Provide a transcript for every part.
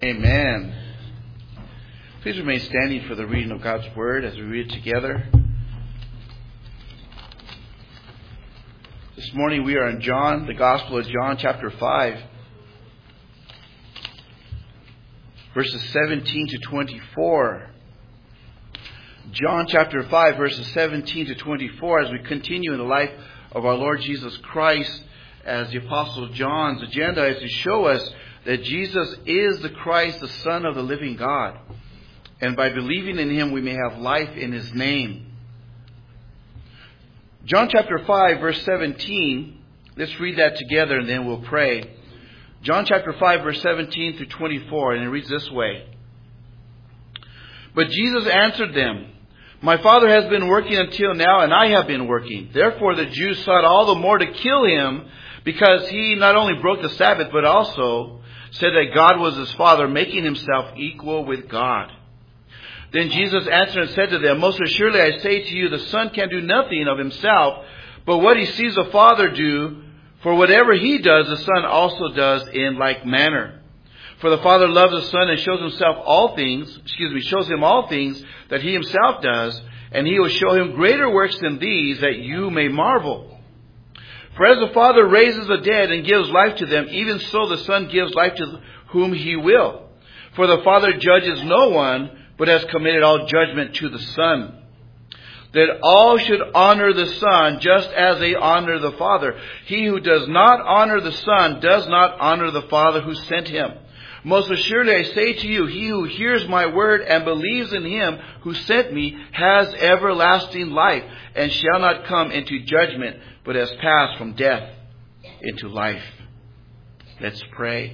Amen. Please remain standing for the reading of God's Word as we read it together. This morning we are in John, the Gospel of John, chapter 5, verses 17 to 24. John chapter 5, verses 17 to 24, as we continue in the life of our Lord Jesus Christ, as the Apostle John's agenda is to show us that Jesus is the Christ, the Son of the living God. And by believing in Him, we may have life in His name. John chapter 5, verse 17. Let's read that together and then we'll pray. John chapter 5, verse 17 through 24. And it reads this way. But Jesus answered them, My Father has been working until now, and I have been working. Therefore the Jews sought all the more to kill Him, because He not only broke the Sabbath, but also said that God was His Father, making Himself equal with God. Then Jesus answered and said to them, Most assuredly I say to you, the Son can do nothing of Himself, but what He sees the Father do, for whatever He does, the Son also does in like manner. For the Father loves the Son and shows Him all things that He Himself does, and He will show Him greater works than these, that you may marvel. For as the Father raises the dead and gives life to them, even so the Son gives life to whom He will. For the Father judges no one, but has committed all judgment to the Son, that all should honor the Son just as they honor the Father. He who does not honor the Son does not honor the Father who sent Him. Most assuredly I say to you, he who hears my word and believes in Him who sent me has everlasting life, and shall not come into judgment, but has passed from death into life. Let's pray.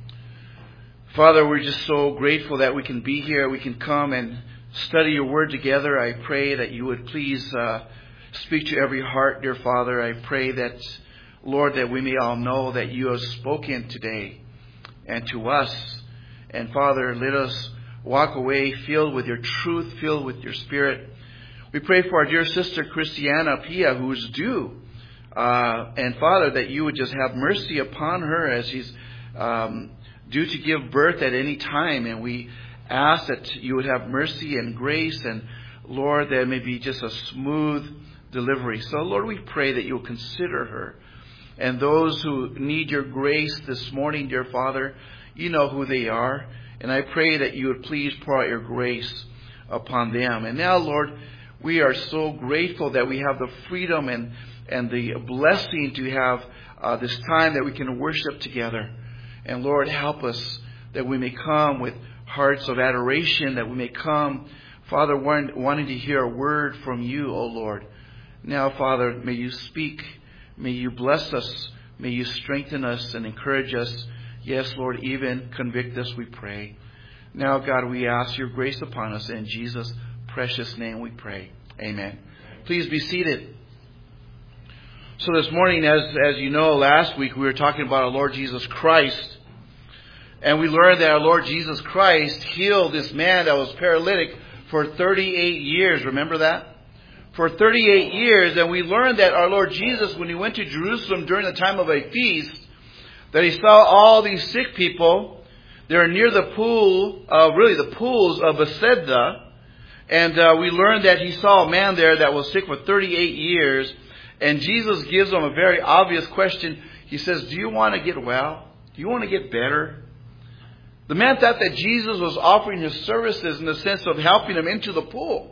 Father, we're just so grateful that we can be here. We can come and study your word together. I pray that you would please speak to every heart, dear Father. I pray that, Lord, that we may all know that you have spoken today and to us. And Father, let us walk away filled with your truth, filled with your Spirit. We pray for our dear sister Christiana Pia, who is due. And Father, that you would just have mercy upon her as she's due to give birth at any time. And we ask that you would have mercy and grace. And Lord, there may be just a smooth delivery. So Lord, we pray that you'll consider her. And those who need your grace this morning, dear Father, you know who they are. And I pray that you would please pour out your grace upon them. And now, Lord, we are so grateful that we have the freedom and the blessing to have this time that we can worship together. And Lord, help us that we may come with hearts of adoration, that we may come, Father, wanting to hear a word from you, O Lord. Now, Father, may you speak. May you bless us. May you strengthen us and encourage us. Yes, Lord, even convict us, we pray. Now, God, we ask your grace upon us. In Jesus' precious name we pray. Amen. Please be seated. So this morning, as you know, last week we were talking about our Lord Jesus Christ. And we learned that our Lord Jesus Christ healed this man that was paralytic for 38 years. Remember that? For 38 years. And we learned that our Lord Jesus, when He went to Jerusalem during the time of a feast, that He saw all these sick people. They're near the pool, the pools of Bethesda. And we learned that He saw a man there that was sick for 38 years. And Jesus gives him a very obvious question. He says, do you want to get well? Do you want to get better? The man thought that Jesus was offering His services in the sense of helping him into the pool.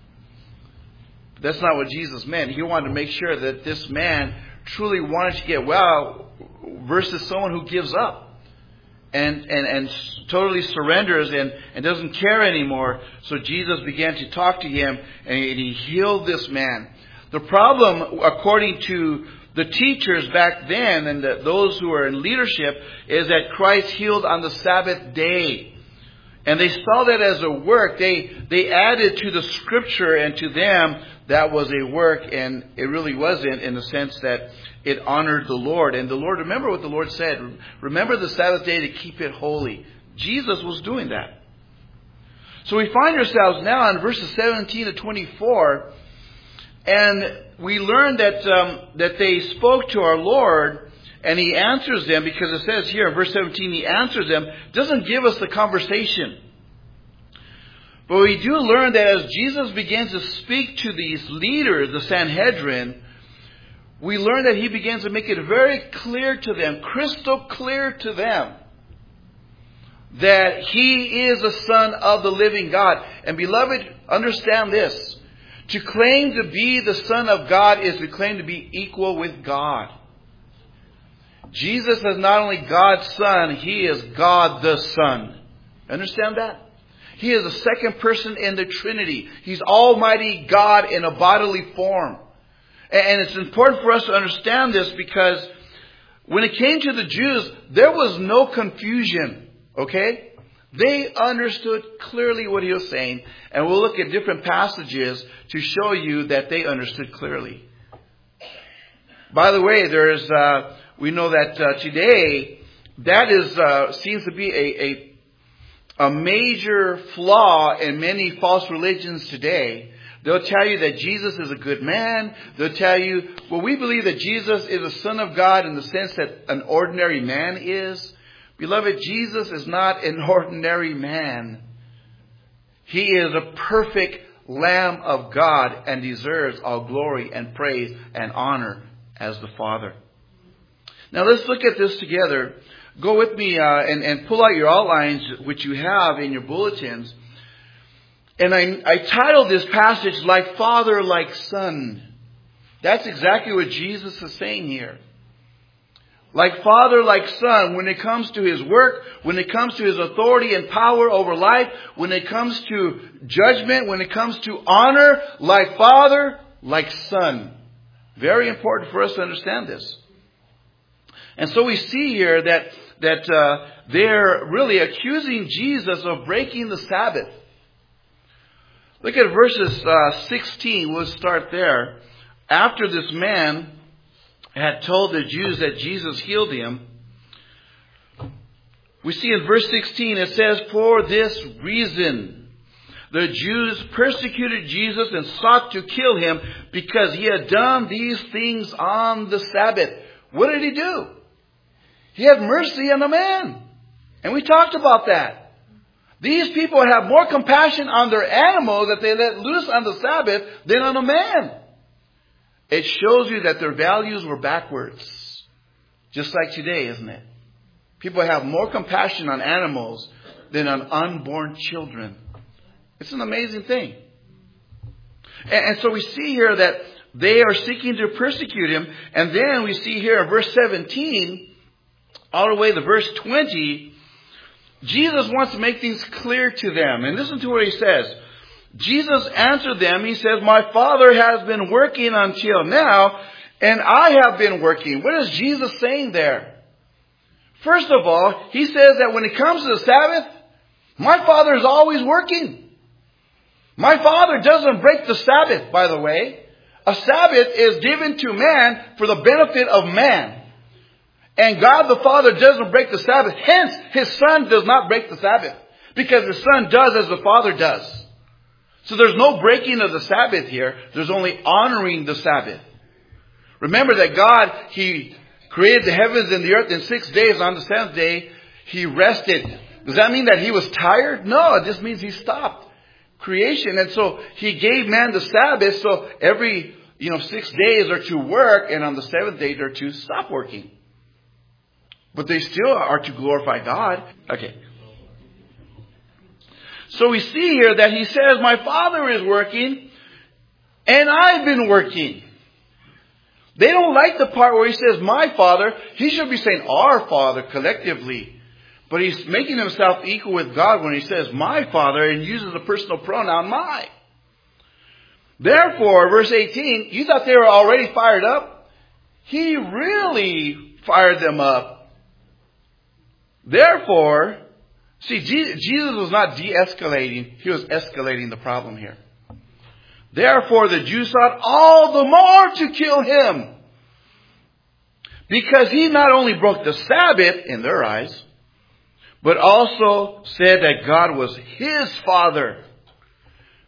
But that's not what Jesus meant. He wanted to make sure that this man truly wanted to get well versus someone who gives up and totally surrenders and doesn't care anymore. So Jesus began to talk to him, and He healed this man. The problem, according to the teachers back then and those who were in leadership, is that Christ healed on the Sabbath day. And they saw that as a work. They added to the scripture, and to them that was a work, and it really wasn't, in the sense that it honored the Lord. And the Lord, remember what the Lord said. Remember the Sabbath day to keep it holy. Jesus was doing that. So we find ourselves now in verses 17 to 24. And we learned that they spoke to our Lord, And he answers them, because it says here in verse 17, he answers them, doesn't give us the conversation. But we do learn that as Jesus begins to speak to these leaders, the Sanhedrin, we learn that he begins to make it very clear to them, crystal clear to them, that he is the Son of the living God. And beloved, understand this. To claim to be the Son of God is to claim to be equal with God. Jesus is not only God's Son, he is God the Son. Understand that? He is the second person in the Trinity. He's Almighty God in a bodily form. And it's important for us to understand this, because when it came to the Jews, there was no confusion. Okay? They understood clearly what he was saying. And we'll look at different passages to show you that they understood clearly. By the way, we know that today, that seems to be a major flaw in many false religions today. They'll tell you that Jesus is a good man. They'll tell you, well, we believe that Jesus is a Son of God in the sense that an ordinary man is. Beloved, Jesus is not an ordinary man. He is a perfect Lamb of God and deserves all glory and praise and honor as the Father. Now let's look at this together. Go with me and pull out your outlines, which you have in your bulletins. And I titled this passage, Like Father, Like Son. That's exactly what Jesus is saying here. Like Father, like Son, when it comes to his work, when it comes to his authority and power over life, when it comes to judgment, when it comes to honor, like Father, like Son. Very important for us to understand this. And so we see here that they're really accusing Jesus of breaking the Sabbath. Look at verses 16. We'll start there. After this man had told the Jews that Jesus healed him, we see in verse 16 it says, for this reason the Jews persecuted Jesus and sought to kill him, because he had done these things on the Sabbath. What did he do? He had mercy on a man. And we talked about that. These people have more compassion on their animals that they let loose on the Sabbath than on a man. It shows you that their values were backwards. Just like today, isn't it? People have more compassion on animals than on unborn children. It's an amazing thing. And so we see here that they are seeking to persecute him. And then we see here in verse 17, all the way to verse 20, Jesus wants to make things clear to them. And listen to what he says. Jesus answered them. He says, my Father has been working until now, and I have been working. What is Jesus saying there? First of all, he says that when it comes to the Sabbath, my Father is always working. My Father doesn't break the Sabbath, by the way. A Sabbath is given to man for the benefit of man. And God the Father doesn't break the Sabbath. Hence, his Son does not break the Sabbath. Because the Son does as the Father does. So there's no breaking of the Sabbath here. There's only honoring the Sabbath. Remember that God, he created the heavens and the earth in 6 days. On the seventh day, he rested. Does that mean that he was tired? No, it just means he stopped creation. And so he gave man the Sabbath. So every 6 days are to work, and on the seventh day they're to stop working. But they still are to glorify God. Okay. So we see here that he says, my Father is working, and I've been working. They don't like the part where he says, my Father. He should be saying, our Father, collectively. But he's making himself equal with God when he says, my Father, and uses the personal pronoun, my. Therefore, verse 18, you thought they were already fired up? He really fired them up. Therefore, see, Jesus was not de-escalating. He was escalating the problem here. Therefore, the Jews sought all the more to kill him, because he not only broke the Sabbath in their eyes, but also said that God was his Father,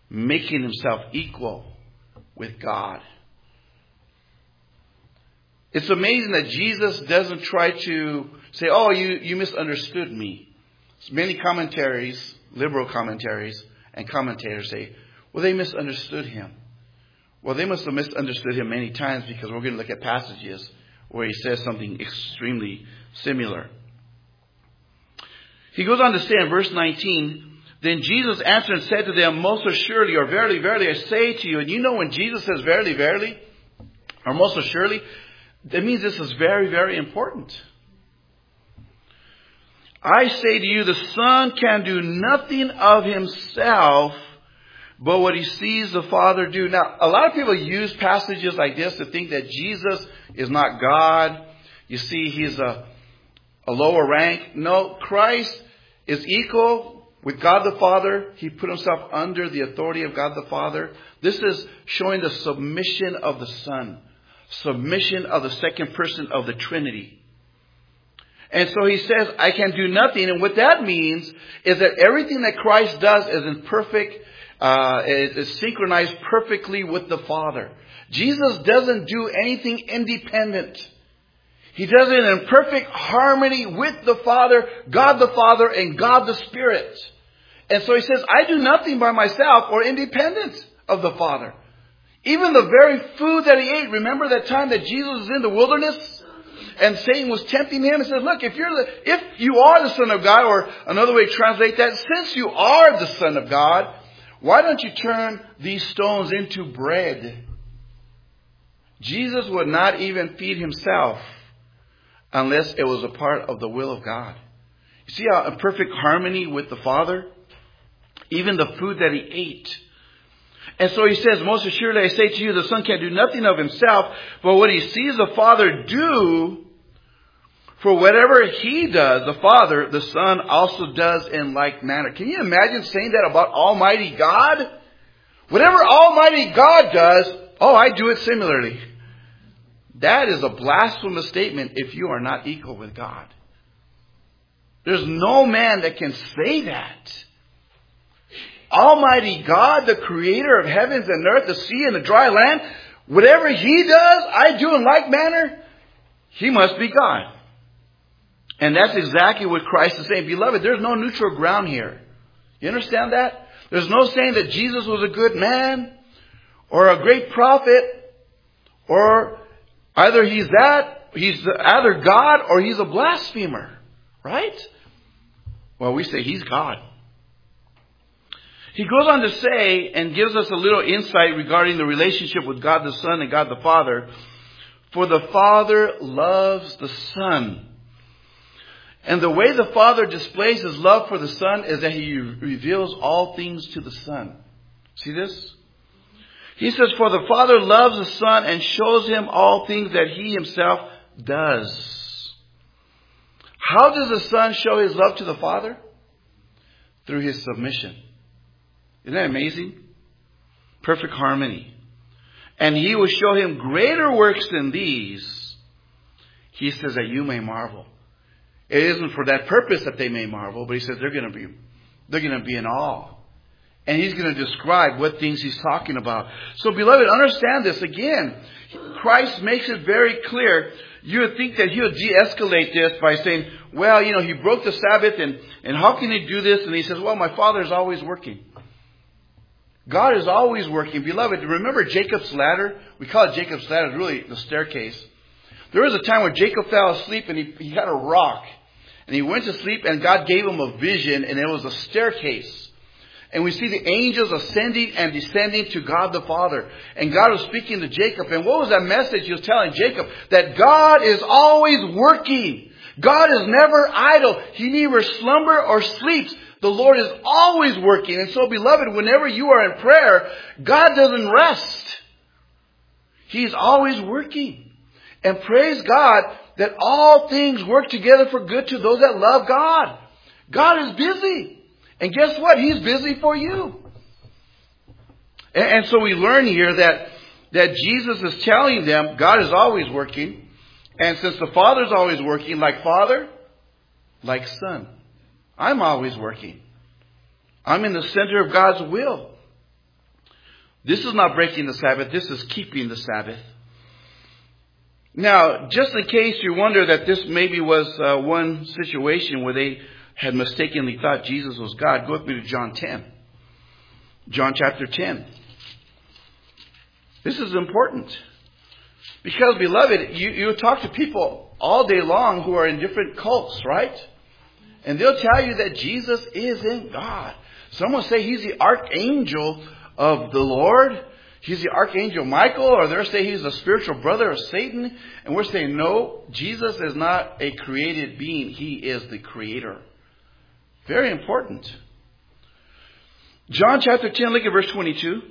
making himself equal with God. It's amazing that Jesus doesn't try to say, oh, you misunderstood me. Many commentaries, liberal commentaries and commentators say, well, they misunderstood him. Well, they must have misunderstood him many times, because we're going to look at passages where he says something extremely similar. He goes on to say in verse 19, then Jesus answered and said to them, most assuredly, or verily, verily, I say to you. And you know, when Jesus says verily, verily, or most assuredly, that means this is very, very important. I say to you, the Son can do nothing of himself, but what he sees the Father do. Now, a lot of people use passages like this to think that Jesus is not God. You see, he's a lower rank. No, Christ is equal with God the Father. He put himself under the authority of God the Father. This is showing the submission of the Son. Submission of the second person of the Trinity. And so he says, I can do nothing. And what that means is that everything that Christ does is in perfect, is synchronized perfectly with the Father. Jesus doesn't do anything independent. He does it in perfect harmony with the Father, God the Father, and God the Spirit. And so he says, I do nothing by myself or independent of the Father. Even the very food that he ate. Remember that time that Jesus was in the wilderness and Satan was tempting him? He said, look, if you are the Son of God, or another way to translate that, since you are the Son of God, why don't you turn these stones into bread? Jesus would not even feed himself unless it was a part of the will of God. You see how in perfect harmony with the Father? Even the food that he ate. And so he says, most assuredly I say to you, the Son can do nothing of himself, but what he sees the Father do, for whatever he does, the Father, the Son also does in like manner. Can you imagine saying that about Almighty God? Whatever Almighty God does, oh, I do it similarly. That is a blasphemous statement if you are not equal with God. There's no man that can say that. Almighty God, the creator of heavens and earth, the sea and the dry land, whatever he does, I do in like manner. He must be God. And that's exactly what Christ is saying. Beloved, there's no neutral ground here. You understand that? There's no saying that Jesus was a good man or a great prophet, or either he's either God or he's a blasphemer. Right? Well, we say he's God. He goes on to say and gives us a little insight regarding the relationship with God the Son and God the Father. For the Father loves the Son. And the way the Father displays his love for the Son is that he reveals all things to the Son. See this? He says, for the Father loves the Son and shows him all things that he himself does. How does the Son show his love to the Father? Through his submission. Isn't that amazing? Perfect harmony. And he will show him greater works than these. He says that you may marvel. It isn't for that purpose that they may marvel, but he says they're going to be in awe. And he's going to describe what things he's talking about. So beloved, understand this again. Christ makes it very clear. You would think that he would de-escalate this by saying, well, he broke the Sabbath and how can he do this? And he says, well, my Father is always working. God is always working. Beloved, remember Jacob's ladder? We call it Jacob's ladder. It's really the staircase. There was a time where Jacob fell asleep and he had a rock. And he went to sleep and God gave him a vision, and it was a staircase. And we see the angels ascending and descending to God the Father. And God was speaking to Jacob. And what was that message he was telling Jacob? That God is always working. God is never idle. He neither slumber or sleeps. The Lord is always working. And so, beloved, whenever you are in prayer, God doesn't rest. He's always working. And praise God that all things work together for good to those that love God. God is busy. And guess what? He's busy for you. And so we learn here that Jesus is telling them God is always working. And since the Father is always working, like Father, like Son, I'm always working. I'm in the center of God's will. This is not breaking the Sabbath. This is keeping the Sabbath. Now, just in case you wonder that this maybe was one situation where they had mistakenly thought Jesus was God, go with me to John 10. John chapter 10. This is important. Because, beloved, you talk to people all day long who are in different cults, right? And they'll tell you that Jesus isn't God. Some will say he's the archangel of the Lord. He's the archangel Michael. Or they'll say he's the spiritual brother of Satan. And we're saying, no, Jesus is not a created being. He is the creator. Very important. John chapter 10, look at verse 22.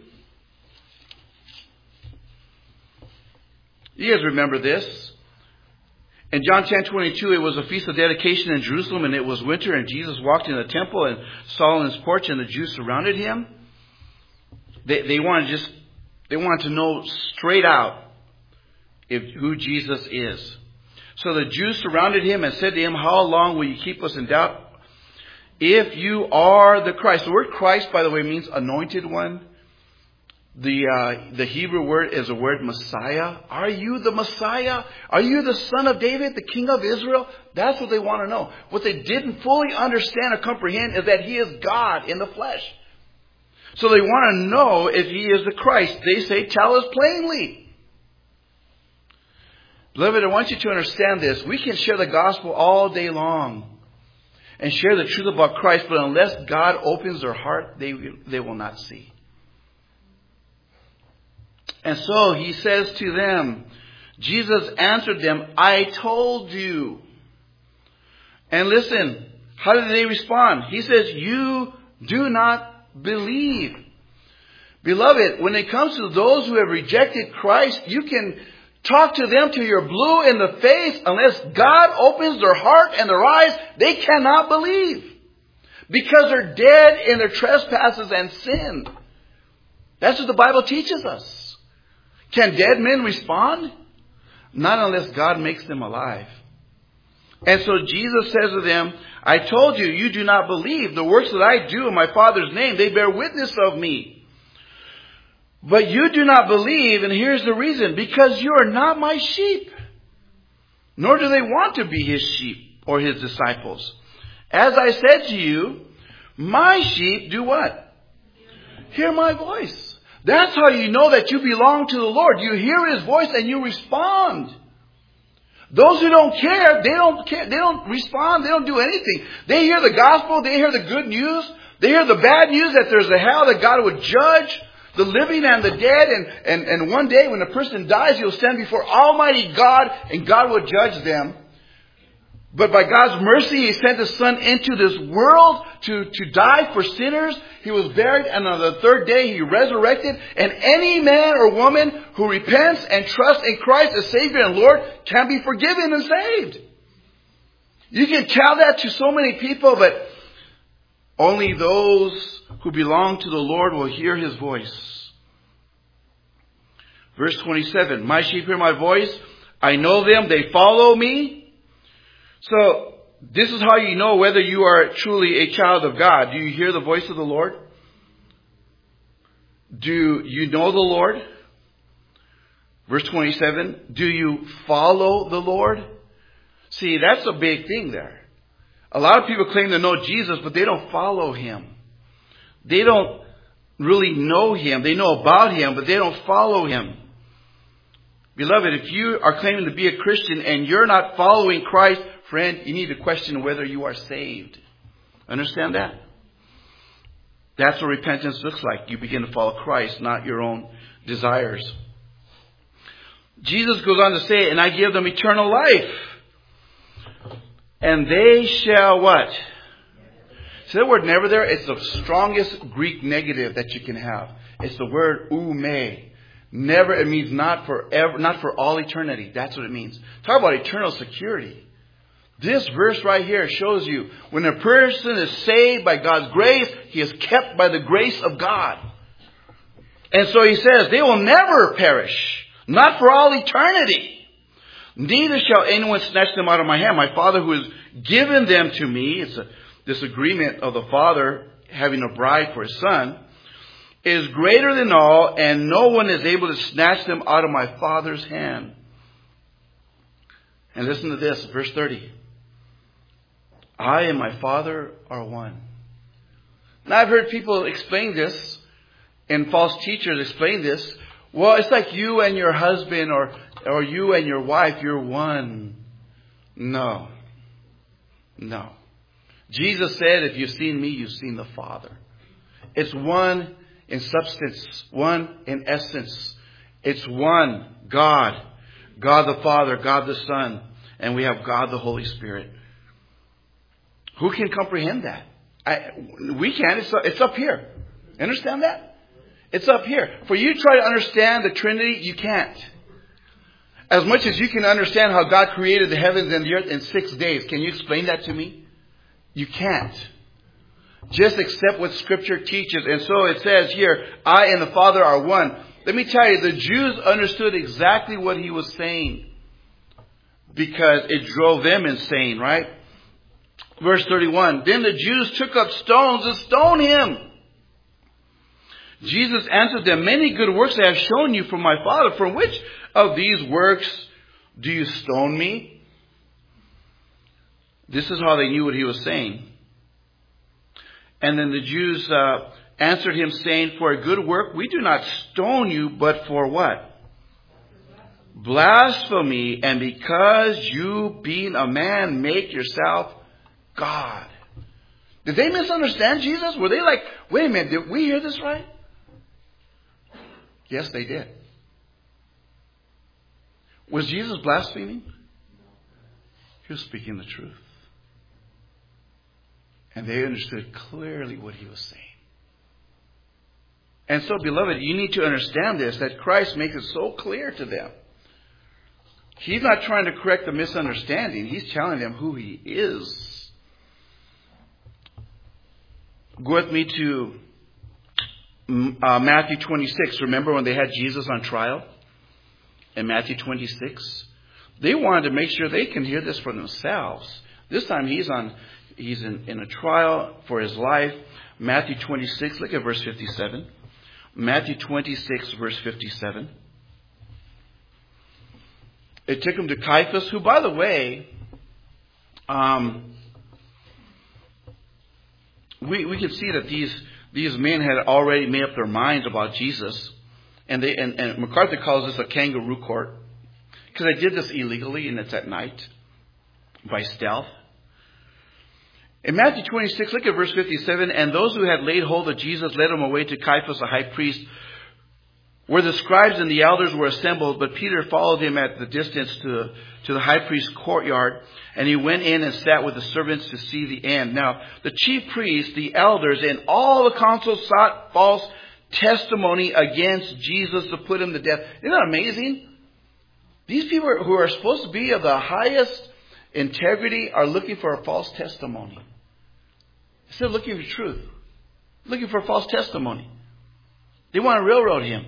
You guys remember this. In John 10:22, it was a feast of dedication in Jerusalem, and it was winter, and Jesus walked in the temple and saw in his porch, and the Jews surrounded him. They wanted to know straight out who Jesus is. So the Jews surrounded him and said to him, "How long will you keep us in doubt? If you are the Christ." The word Christ, by the way, means anointed one. The Hebrew word is the word Messiah. Are you the Messiah? Are you the son of David, the king of Israel? That's what they want to know. What they didn't fully understand or comprehend is that he is God in the flesh. So they want to know if he is the Christ. They say, "Tell us plainly." Beloved, I want you to understand this. We can share the gospel all day long and share the truth about Christ, but unless God opens their heart, they will not see. And so he says to them, Jesus answered them, "I told you." And listen, how did they respond? He says, "You do not believe." Beloved, when it comes to those who have rejected Christ, you can talk to them till you're blue in the face. Unless God opens their heart and their eyes, they cannot believe. Because they're dead in their trespasses and sin. That's what the Bible teaches us. Can dead men respond? Not unless God makes them alive. And so Jesus says to them, "I told you, you do not believe. The works that I do in my Father's name, they bear witness of me. But you do not believe, and here's the reason. Because you are not my sheep. Nor do they want to be his sheep or his disciples. As I said to you, my sheep do what? Hear my voice." That's how you know that you belong to the Lord. You hear his voice and you respond. Those who don't care, they don't respond, they don't do anything. They hear the gospel, they hear the good news, they hear the bad news that there's a hell, that God would judge the living and the dead, and one day when a person dies, he'll stand before Almighty God and God will judge them. But by God's mercy, he sent his son into this world to die for sinners. He was buried, and on the third day he resurrected. And any man or woman who repents and trusts in Christ as Savior and Lord can be forgiven and saved. You can tell that to so many people, but only those who belong to the Lord will hear his voice. Verse 27, "My sheep hear my voice. I know them. They follow me." So, this is how you know whether you are truly a child of God. Do you hear the voice of the Lord? Do you know the Lord? Verse 27, do you follow the Lord? See, that's a big thing there. A lot of people claim to know Jesus, but they don't follow him. They don't really know him. They know about him, but they don't follow him. Beloved, if you are claiming to be a Christian and you're not following Christ, friend, you need to question whether you are saved. Understand that? That's what repentance looks like. You begin to follow Christ, not your own desires. Jesus goes on to say, "And I give them eternal life. And they shall" what? See that word "never" there? It's the strongest Greek negative that you can have. It's the word "ume." Never, it means not forever, not for all eternity. That's what it means. Talk about eternal security. This verse right here shows you when a person is saved by God's grace, he is kept by the grace of God. And so he says, they will never perish, not for all eternity. Neither shall anyone snatch them out of my hand. My Father who has given them to me, it's this agreement of the Father having a bride for his Son, is greater than all, and no one is able to snatch them out of my Father's hand. And listen to this, verse 30. I and my Father are one. Now I've heard people explain this, and false teachers explain this. Well, it's like you and your husband or you and your wife, you're one. No. Jesus said, if you've seen me, you've seen the Father. It's one in substance, one in essence. It's one God. God the Father, God the Son, and we have God the Holy Spirit. Who can comprehend that? We can. It's up here. Understand that? It's up here. For you to try to understand the Trinity, you can't. As much as you can understand how God created the heavens and the earth in 6 days, can you explain that to me? You can't. Just accept what Scripture teaches. And so it says here, I and the Father are one. Let me tell you, the Jews understood exactly what he was saying, because it drove them insane, right? Verse 31, then the Jews took up stones to stone him. Jesus answered them, many good works I have shown you from my Father. For which of these works do you stone me? This is how they knew what he was saying. And then the Jews answered him, saying, for a good work we do not stone you, but for what? Blasphemy, and because you, being a man, make yourself God. Did they misunderstand Jesus? Were they like, wait a minute, did we hear this right? Yes, they did. Was Jesus blaspheming? He was speaking the truth. And they understood clearly what he was saying. And so, beloved, you need to understand this, that Christ makes it so clear to them. He's not trying to correct the misunderstanding. He's telling them who he is. Go with me to Matthew 26. Remember when they had Jesus on trial? In Matthew 26. They wanted to make sure they can hear this for themselves. This time he's in a trial for his life. Matthew 26, look at verse 57. Matthew 26, verse 57. It took him to Caiaphas, who, by the way, we can see that these men had already made up their minds about Jesus. And MacArthur calls this a kangaroo court, because they did this illegally, and it's at night by stealth. In Matthew 26, look at verse 57. And those who had laid hold of Jesus led him away to Caiaphas, the high priest, where the scribes and the elders were assembled. But Peter followed him at the distance to the high priest's courtyard. And he went in and sat with the servants to see the end. Now, the chief priests, the elders, and all the council sought false testimony against Jesus to put him to death. Isn't that amazing? These people who are supposed to be of the highest integrity are looking for a false testimony. Instead of looking for truth, looking for a false testimony. They want to railroad him.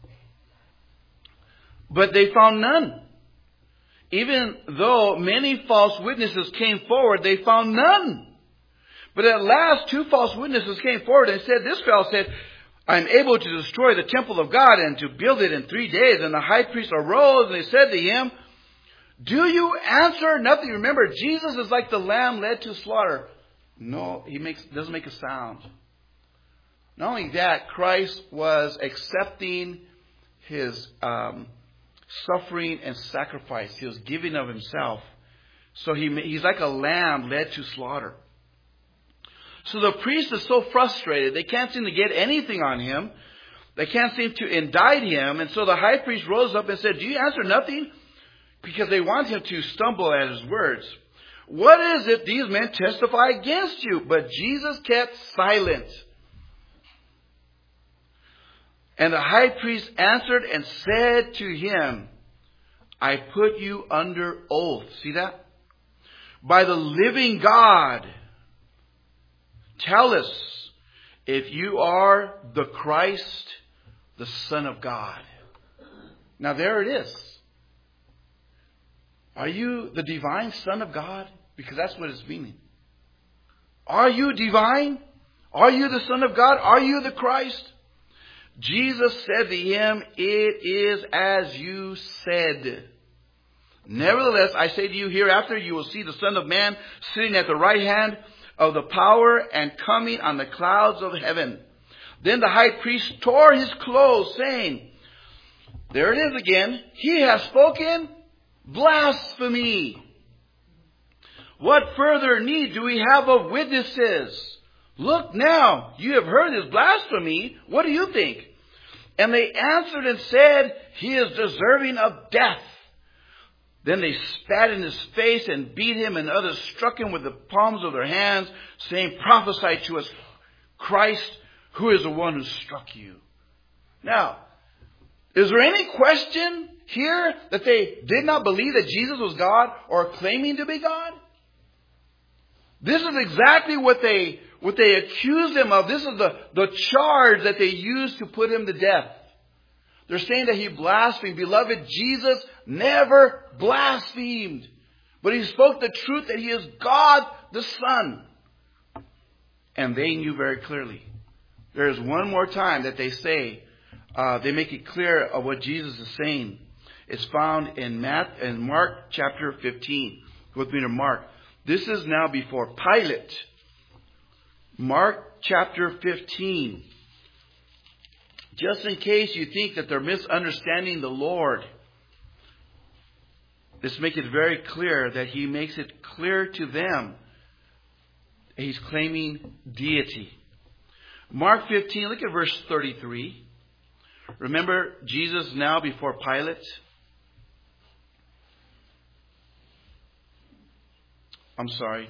But they found none. Even though many false witnesses came forward, they found none. But at last 2 false witnesses came forward and said, this fellow said, I'm able to destroy the temple of God and to build it in 3 days. And the high priest arose and they said to him, do you answer nothing? Remember, Jesus is like the lamb led to slaughter. No, he doesn't make a sound. Not only that, Christ was accepting his suffering and sacrifice. He was giving of himself. So he's like a lamb led to slaughter. So the priest is so frustrated. They can't seem to get anything on him. They can't seem to indict him. And so the high priest rose up and said, do you answer nothing? Because they want him to stumble at his words. What is it these men testify against you? But Jesus kept silent. And the high priest answered and said to him, I put you under oath. See that? By the living God, tell us if you are the Christ, the Son of God. Now there it is. Are you the divine Son of God? Because that's what it's meaning. Are you divine? Are you the Son of God? Are you the Christ? Jesus said to him, it is as you said. Nevertheless, I say to you, hereafter you will see the Son of Man sitting at the right hand of the power and coming on the clouds of heaven. Then the high priest tore his clothes, saying, there it is again, he has spoken blasphemy. What further need do we have of witnesses? Look now, you have heard his blasphemy. What do you think? And they answered and said, he is deserving of death. Then they spat in his face and beat him, and others struck him with the palms of their hands, saying, prophesy to us, Christ, who is the one who struck you? Now, is there any question here that they did not believe that Jesus was God or claiming to be God? This is exactly what they accused him of. This is the charge that they used to put him to death. They're saying that he blasphemed. Beloved, Jesus never blasphemed. But he spoke the truth that he is God the Son. And they knew very clearly. There is one more time that they say, they make it clear of what Jesus is saying. It's found in Mark chapter 15. Go with me to Mark. This is now before Pilate. Mark chapter 15. Just in case you think that they're misunderstanding the Lord, let's make it very clear that he makes it clear to them that he's claiming deity. Mark 15, look at verse 33. Remember Jesus now before Pilate? I'm sorry.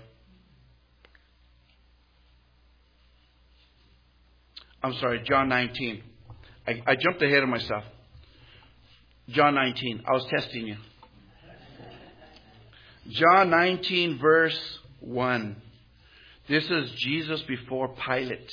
John 19. I jumped ahead of myself. John 19. I was testing you. John 19 verse 1. This is Jesus before Pilate.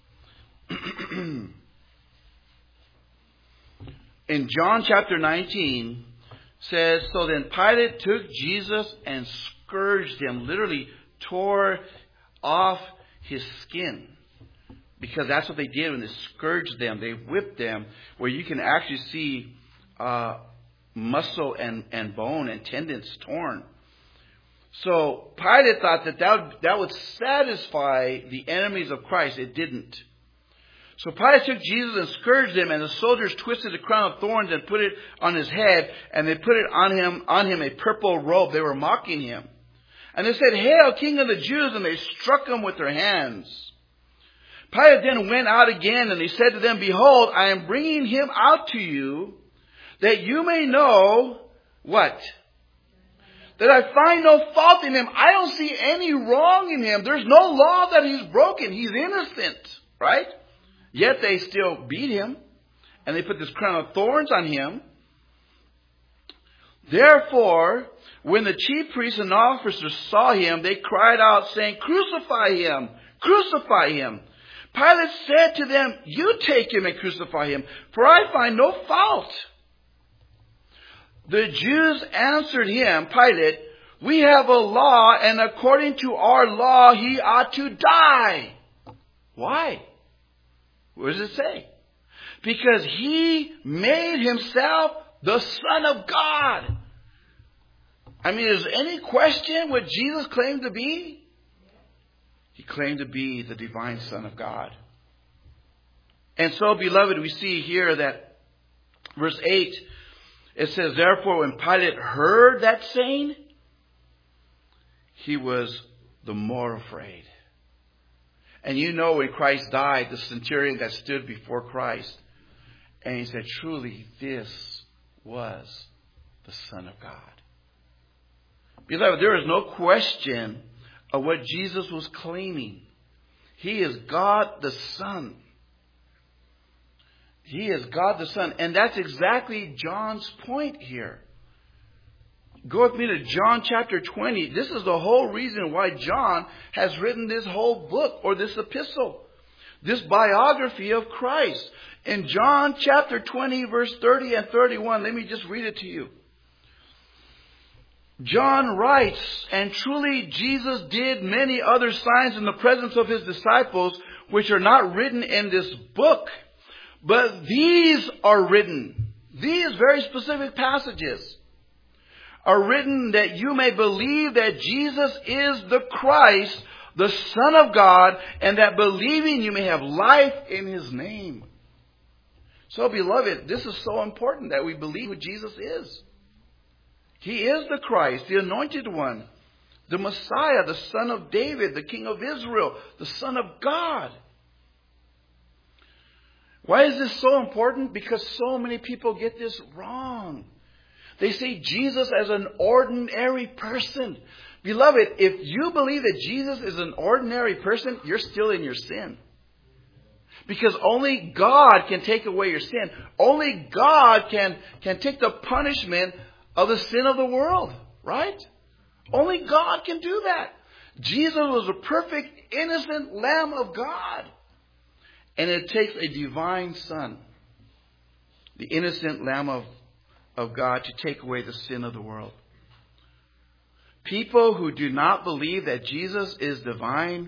In John chapter 19 says, so then Pilate took Jesus and scourged him, literally tore off his skin. Because that's what they did when they scourged them. They whipped them where you can actually see muscle and bone and tendons torn. So Pilate thought that would satisfy the enemies of Christ. It didn't. So Pilate took Jesus and scourged him, and the soldiers twisted a crown of thorns and put it on his head, and they put it on him a purple robe. They were mocking him. And they said, "Hail, King of the Jews!" And they struck him with their hands. Pilate then went out again, and he said to them, "Behold, I am bringing him out to you, that you may know," what? "That I find no fault in him." I don't see any wrong in him. There's no law that he's broken. He's innocent, right? Yet they still beat him, and they put this crown of thorns on him. Therefore, when the chief priests and officers saw him, they cried out, saying, "Crucify him! Crucify him!" Pilate said to them, "You take him and crucify him, for I find no fault." The Jews answered him, Pilate, "We have a law, and according to our law, he ought to die." Why? What does it say? Because he made himself the Son of God. I mean, is there any question what Jesus claimed to be? He claimed to be the divine Son of God. And so, beloved, we see here that verse 8, it says, "Therefore, when Pilate heard that saying, he was the more afraid." And you know, when Christ died, the centurion that stood before Christ, and he said, "Truly, this was the Son of God." Beloved, there is no question of what Jesus was claiming. He is God the Son. He is God the Son. And that's exactly John's point here. Go with me to John chapter 20. This is the whole reason why John has written this whole book, or this epistle, this biography of Christ. In John chapter 20, verse 30 and 31, let me just read it to you. John writes, "And truly Jesus did many other signs in the presence of his disciples, which are not written in this book. But these are written," these very specific passages, are written that you may believe that Jesus is the Christ, the Son of God, and that believing you may have life in His name. So, beloved, this is so important that we believe who Jesus is. He is the Christ, the Anointed One, the Messiah, the Son of David, the King of Israel, the Son of God. Why is this so important? Because so many people get this wrong. They see Jesus as an ordinary person. Beloved, if you believe that Jesus is an ordinary person, you're still in your sin. Because only God can take away your sin. Only God can take the punishment of the sin of the world. Right? Only God can do that. Jesus was a perfect, innocent Lamb of God. And it takes a divine Son, the innocent Lamb of God, to take away the sin of the world. People who do not believe that Jesus is divine,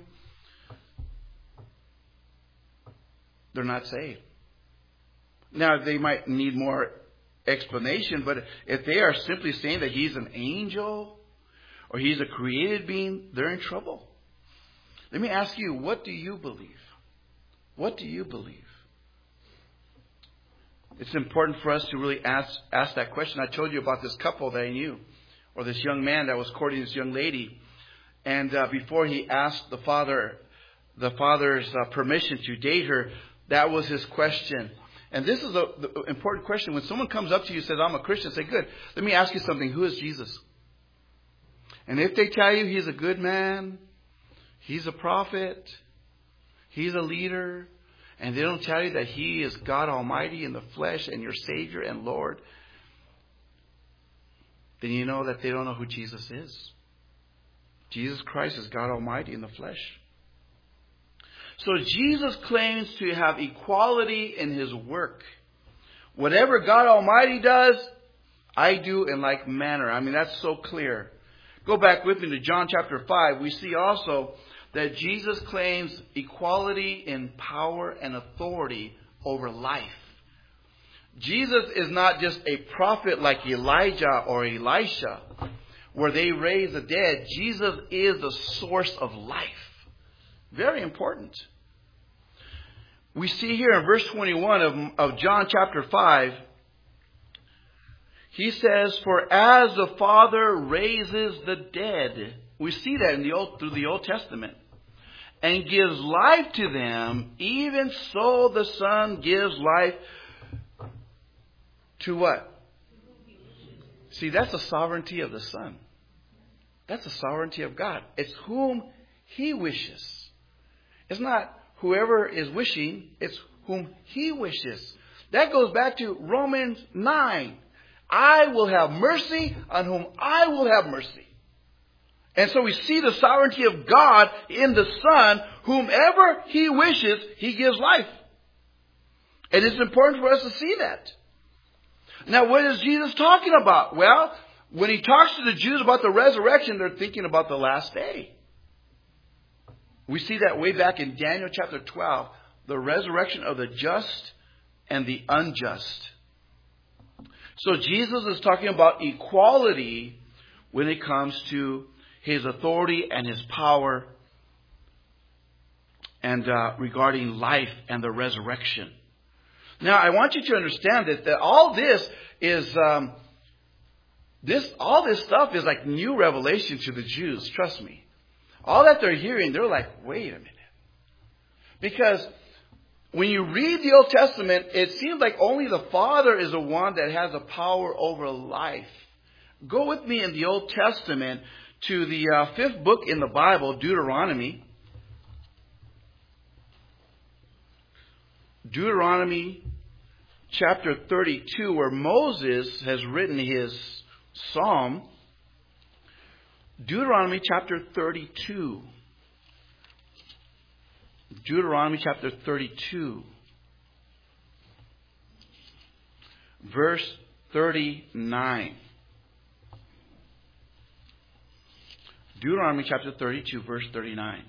they're not saved. Now, they might need more explanation, but if they are simply saying that He's an angel or He's a created being, they're in trouble. Let me ask you, what do you believe? What do you believe? It's important for us to really ask that question. I told you about this couple that I knew, or this young man that was courting this young lady. And before he asked the father's permission to date her, that was his question. And this is the important question. When someone comes up to you and says, I'm a Christian, say, good, let me ask you something. Who is Jesus? And if they tell you He's a good man, He's a prophet, He's a leader, and they don't tell you that He is God Almighty in the flesh and your Savior and Lord, then you know that they don't know who Jesus is. Jesus Christ is God Almighty in the flesh. So Jesus claims to have equality in His work. Whatever God Almighty does, I do in like manner. I mean, that's so clear. Go back with me to John chapter 5. We see also that Jesus claims equality in power and authority over life. Jesus is not just a prophet like Elijah or Elisha, where they raise the dead. Jesus is the source of life. Very important. We see here in verse 21 of John chapter 5, He says, for as the Father raises the dead, we see that through the Old Testament, and gives life to them, even so the Son gives life to what? See, that's the sovereignty of the Son. That's the sovereignty of God. It's whom He wishes. It's not whoever is wishing, it's whom He wishes. That goes back to Romans 9. I will have mercy on whom I will have mercy. And so we see the sovereignty of God in the Son. Whomever He wishes, He gives life. And it's important for us to see that. Now, what is Jesus talking about? Well, when He talks to the Jews about the resurrection, they're thinking about the last day. We see that way back in Daniel chapter 12. The resurrection of the just and the unjust. So Jesus is talking about equality when it comes to His authority and His power, and regarding life and the resurrection. Now, I want you to understand that all this is all this stuff is like new revelation to the Jews. Trust me. All that they're hearing, they're like, wait a minute. Because when you read the Old Testament, it seems like only the Father is the one that has the power over life. Go with me in the Old Testament to the fifth book in the Bible, Deuteronomy. Deuteronomy chapter 32, where Moses has written his psalm. Deuteronomy chapter 32. Deuteronomy chapter 32. Verse 39. Deuteronomy chapter 32, verse 39.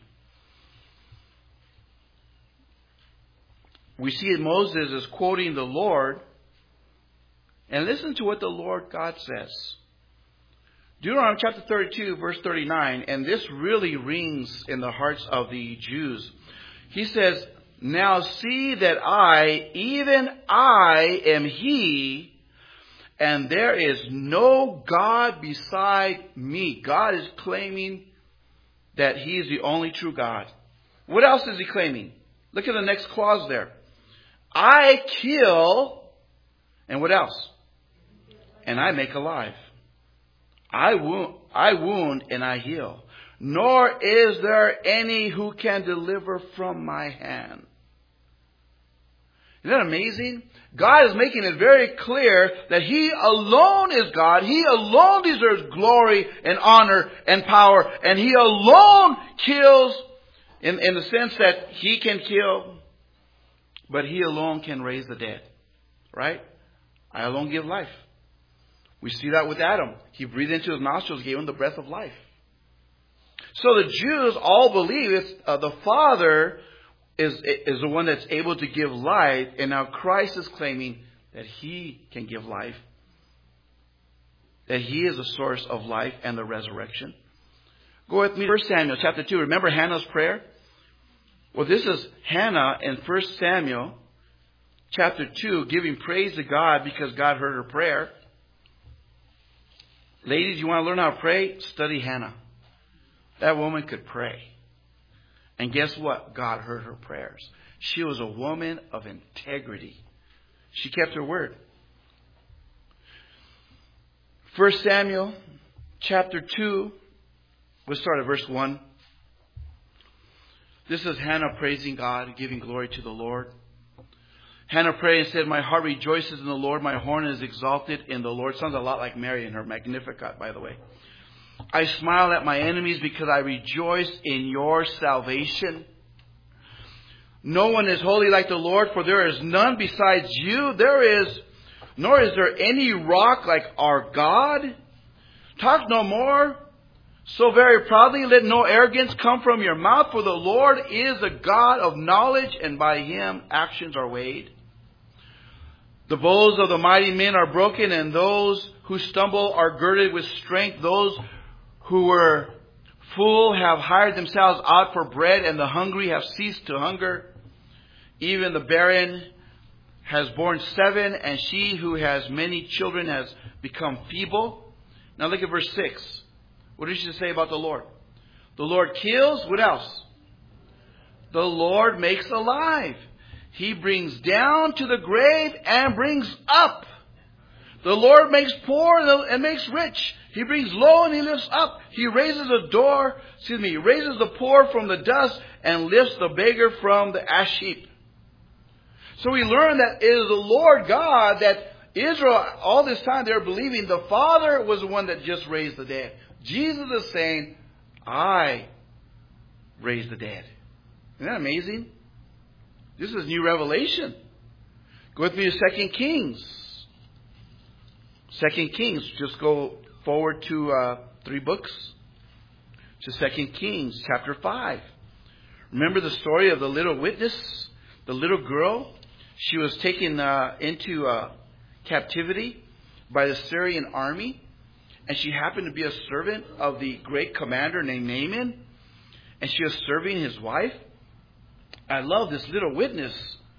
We see that Moses is quoting the Lord. And listen to what the Lord God says. Deuteronomy chapter 32, verse 39, and this really rings in the hearts of the Jews. He says, now see that I, even I, am He, and there is no God beside me. God is claiming that He is the only true God. What else is He claiming? Look at the next clause there. I kill, and what else? And I make alive. I wound and I heal. Nor is there any who can deliver from my hand. Isn't that amazing? God is making it very clear that He alone is God. He alone deserves glory and honor and power. And He alone kills in the sense that He can kill, but He alone can raise the dead. Right? I alone give life. We see that with Adam. He breathed into his nostrils, gave him the breath of life. So the Jews all believe the Father is the one that's able to give life. And now Christ is claiming that He can give life. That He is the source of life and the resurrection. Go with me to 1 Samuel chapter 2. Remember Hannah's prayer? Well, this is Hannah in 1 Samuel chapter 2 giving praise to God because God heard her prayer. Ladies, you want to learn how to pray? Study Hannah. That woman could pray. And guess what? God heard her prayers. She was a woman of integrity. She kept her word. 1 Samuel chapter 2. We'll start at verse 1. This is Hannah praising God, giving glory to the Lord. Hannah prayed and said, my heart rejoices in the Lord. My horn is exalted in the Lord. Sounds a lot like Mary in her Magnificat, by the way. I smile at my enemies because I rejoice in your salvation. No one is holy like the Lord, for there is none besides you. Nor is there any rock like our God. Talk no more so very proudly. Let no arrogance come from your mouth, for the Lord is a God of knowledge, and by Him actions are weighed. The bows of the mighty men are broken, and those who stumble are girded with strength. Those who were full have hired themselves out for bread, and the hungry have ceased to hunger. Even the barren has borne 7, and she who has many children has become feeble. Now look at verse 6. What does she say about the Lord? The Lord kills. What else? The Lord makes alive. He brings down to the grave and brings up. The Lord makes poor and makes rich. He brings low and He lifts up. He raises the poor from the dust and lifts the beggar from the ash heap. So we learn that it is the Lord God that Israel, all this time they were believing the Father was the one that just raised the dead. Jesus is saying, I raised the dead. Isn't that amazing? This is new revelation. Go with me to 2 Kings. 2 Kings. Just go forward to 3 books. To 2 Kings chapter 5. Remember the story of the little witness? The little girl? She was taken into captivity by the Syrian army. And she happened to be a servant of the great commander named Naaman. And she was serving his wife. I love this little witness.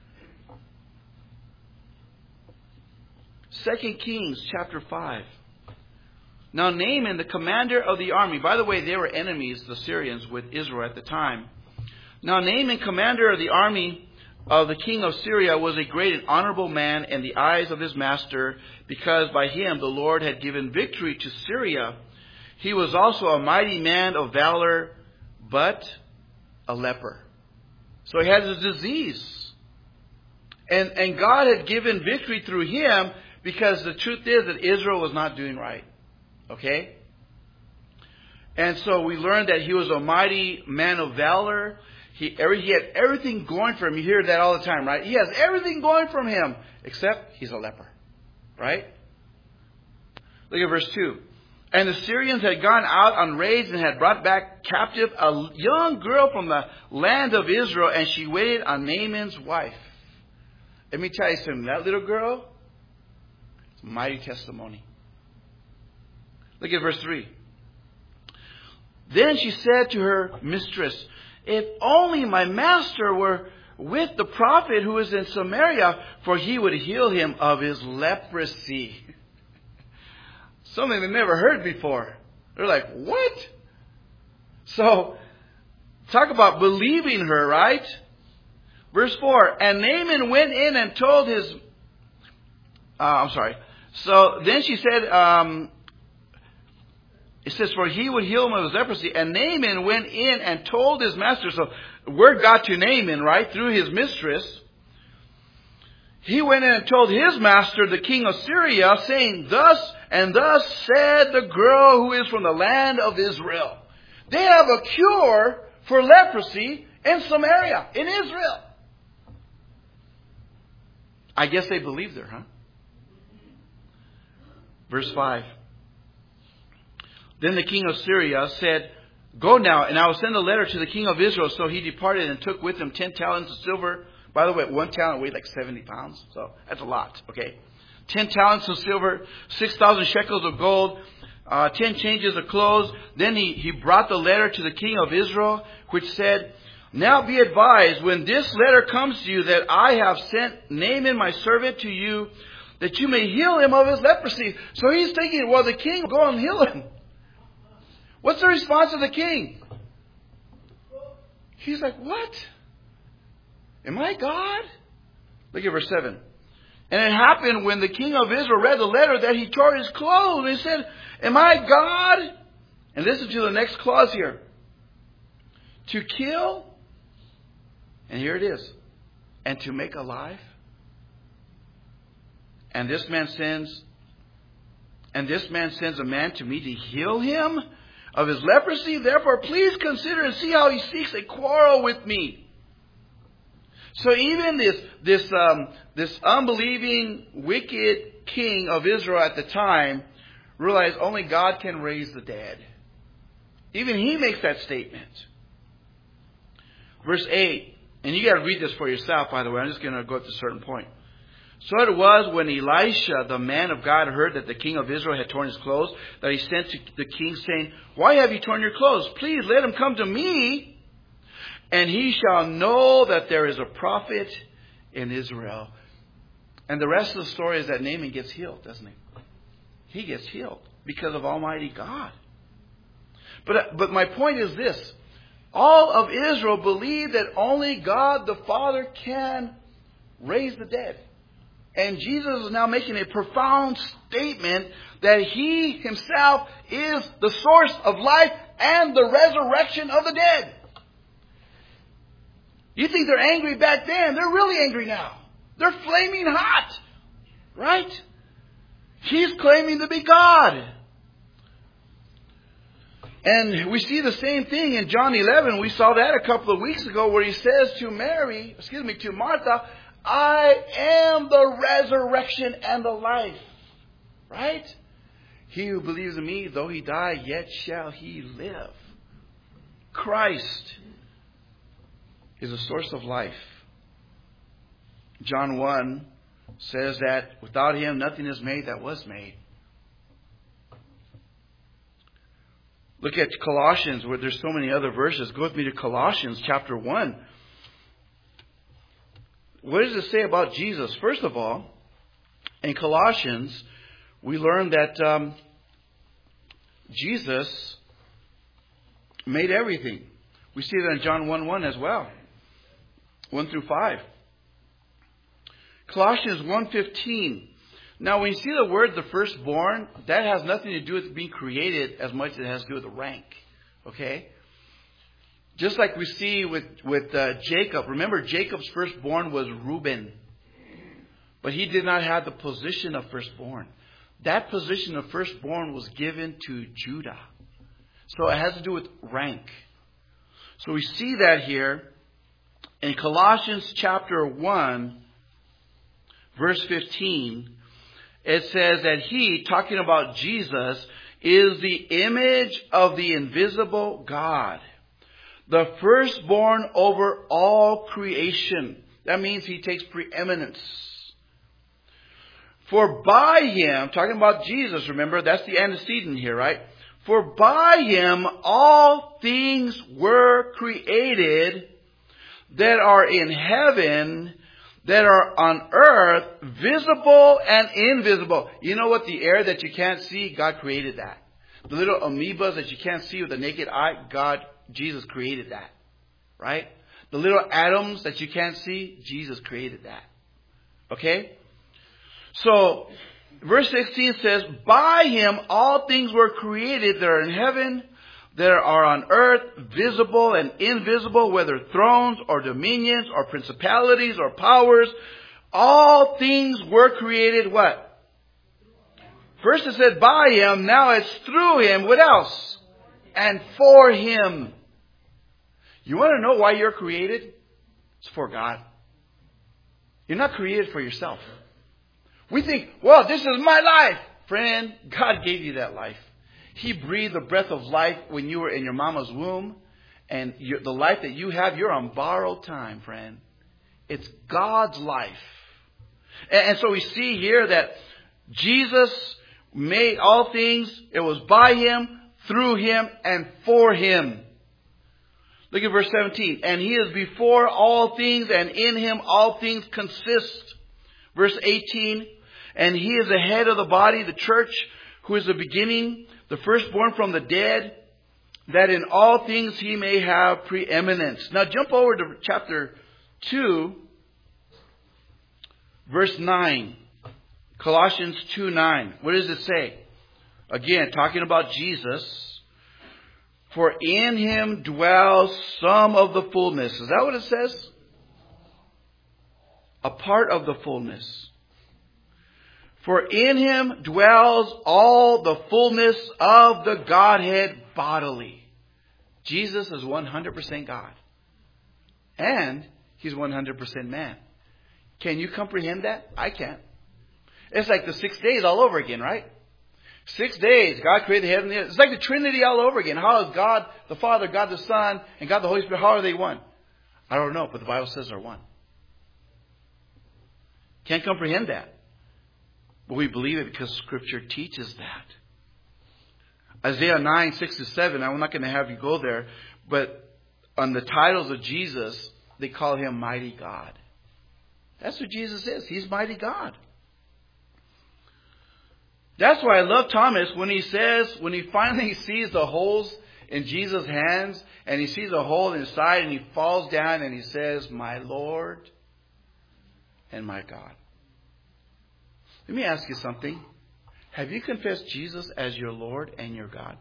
2 Kings chapter 5. Now Naaman, the commander of the army. By the way, they were enemies, the Syrians, with Israel at the time. Now Naaman, commander of the army of the king of Syria, was a great and honorable man in the eyes of his master, because by him the Lord had given victory to Syria. He was also a mighty man of valor, but a leper. So he had a disease. And God had given victory through him, because the truth is that Israel was not doing right. Okay? And so we learned that he was a mighty man of valor. He had everything going for him. You hear that all the time, right? He has everything going for him, except he's a leper. Right? Look at verse 2. And the Syrians had gone out on raids and had brought back captive a young girl from the land of Israel, and she waited on Naaman's wife. Let me tell you something. That little girl, it's a mighty testimony. Look at verse 3. Then she said to her mistress, if only my master were with the prophet who is in Samaria, for he would heal him of his leprosy. Something they never heard before. They're like, what? So, talk about believing her, right? Verse 4, and Naaman went in and told his... So then she said, it says, for he would heal him of his leprosy. And Naaman went in and told his master. So word got to Naaman, right, through his mistress. He went in and told his master, the king of Syria, saying, thus and thus said the girl who is from the land of Israel. They have a cure for leprosy in Samaria, in Israel. I guess they believed her, huh? Verse 5. Then the king of Syria said, go now, and I will send a letter to the king of Israel. So he departed and took with him 10 talents of silver. By the way, 1 talent weighed like 70 pounds. So that's a lot, okay? 10 talents of silver, 6,000 shekels of gold, 10 changes of clothes. Then he brought the letter to the king of Israel, which said, now be advised, when this letter comes to you, that I have sent Naaman my servant to you, that you may heal him of his leprosy. So he's thinking, well, the king will go and heal him. What's the response of the king? He's like, what? Am I God? Look at verse 7. And it happened when the king of Israel read the letter that he tore his clothes. And he said, am I God? And listen to the next clause here. To kill. And here it is. And to make alive. And this man sends a man to me to heal him of his leprosy. Therefore, please consider and see how he seeks a quarrel with me. So even this unbelieving, wicked king of Israel at the time realized only God can raise the dead. Even he makes that statement. Verse 8, and you got to read this for yourself, by the way. I'm just going to go to a certain point. So it was when Elisha, the man of God, heard that the king of Israel had torn his clothes, that he sent to the king, saying, why have you torn your clothes? Please let him come to me, and he shall know that there is a prophet in Israel. And the rest of the story is that Naaman gets healed, doesn't he? He gets healed because of Almighty God. But my point is this. All of Israel believed that only God the Father can raise the dead. And Jesus is now making a profound statement that He Himself is the source of life and the resurrection of the dead. You think they're angry back then? They're really angry now. They're flaming hot. Right? He's claiming to be God. And we see the same thing in John 11. We saw that a couple of weeks ago where He says to Martha, I am the resurrection and the life. Right? He who believes in me, though he die, yet shall he live. Christ is a source of life. John 1 says that without Him, nothing is made that was made. Look at Colossians, where there's so many other verses. Go with me to Colossians chapter 1. What does it say about Jesus? First of all, in Colossians, we learn that Jesus made everything. We see that in John 1:1 as well. 1 through 5. Colossians 1:15. Now, when you see the word the firstborn, that has nothing to do with being created as much as it has to do with rank. Okay? Just like we see with Jacob. Remember, Jacob's firstborn was Reuben. But he did not have the position of firstborn. That position of firstborn was given to Judah. So it has to do with rank. So we see that here in Colossians chapter 1, verse 15. It says that He, talking about Jesus, is the image of the invisible God, the firstborn over all creation. That means He takes preeminence. For by him, talking about Jesus, remember, that's the antecedent here, right? For by him all things were created that are in heaven, that are on earth, visible and invisible. You know what? The air that you can't see, God created that. The little amoebas that you can't see with the naked eye, Jesus created that. Right? The little atoms that you can't see, Jesus created that. Okay? So, verse 16 says, by him all things were created that are in heaven, that are on earth, visible and invisible, whether thrones or dominions or principalities or powers. All things were created what? First it said by him, now it's through him. What else? And for him. You want to know why you're created? It's for God. You're not created for yourself. We think, well, this is my life. Friend, God gave you that life. He breathed the breath of life when you were in your mama's womb. And the life that you have, you're on borrowed time, friend. It's God's life. And so we see here that Jesus made all things. It was by him, through him, and for him. Look at verse 17. And he is before all things, and in him all things consist. Verse 18. And he is the head of the body, the church, who is the beginning, the firstborn from the dead, that in all things he may have preeminence. Now jump over to chapter 2, verse 9. Colossians 2:9. What does it say? Again, talking about Jesus. For in him dwells some of the fullness. Is that what it says? A part of the fullness. For in him dwells all the fullness of the Godhead bodily. Jesus is 100% God. And he's 100% man. Can you comprehend that? I can't. It's like the 6 days all over again, right? 6 days, God created the heaven and the earth. It's like the Trinity all over again. How is God the Father, God the Son, and God the Holy Spirit, how are they one? I don't know, but the Bible says they're one. Can't comprehend that. But we believe it because Scripture teaches that. Isaiah 9:6-7, I'm not going to have you go there, but on the titles of Jesus, they call him Mighty God. That's what Jesus is. He's Mighty God. That's why I love Thomas when he finally sees the holes in Jesus' hands, and he sees a hole inside, and he falls down and he says, my Lord and my God. Let me ask you something. Have you confessed Jesus as your Lord and your God?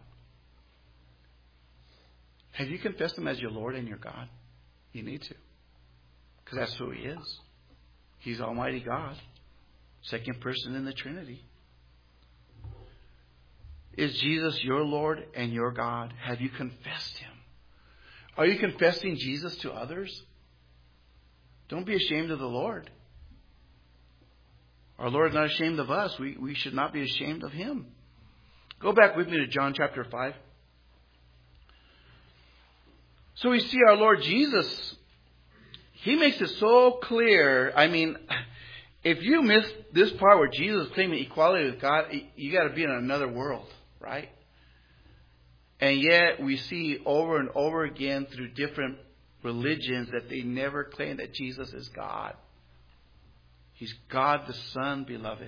Have you confessed him as your Lord and your God? You need to. Because that's who he is. He's Almighty God. Second person in the Trinity. Is Jesus your Lord and your God? Have you confessed him? Are you confessing Jesus to others? Don't be ashamed of the Lord. Our Lord is not ashamed of us. We should not be ashamed of him. Go back with me to John chapter 5. So we see our Lord Jesus. He makes it so clear. I mean, if you miss this part where Jesus is claiming equality with God, you got to be in another world, right? And yet we see over and over again through different religions that they never claim that Jesus is God. He's God the Son, beloved.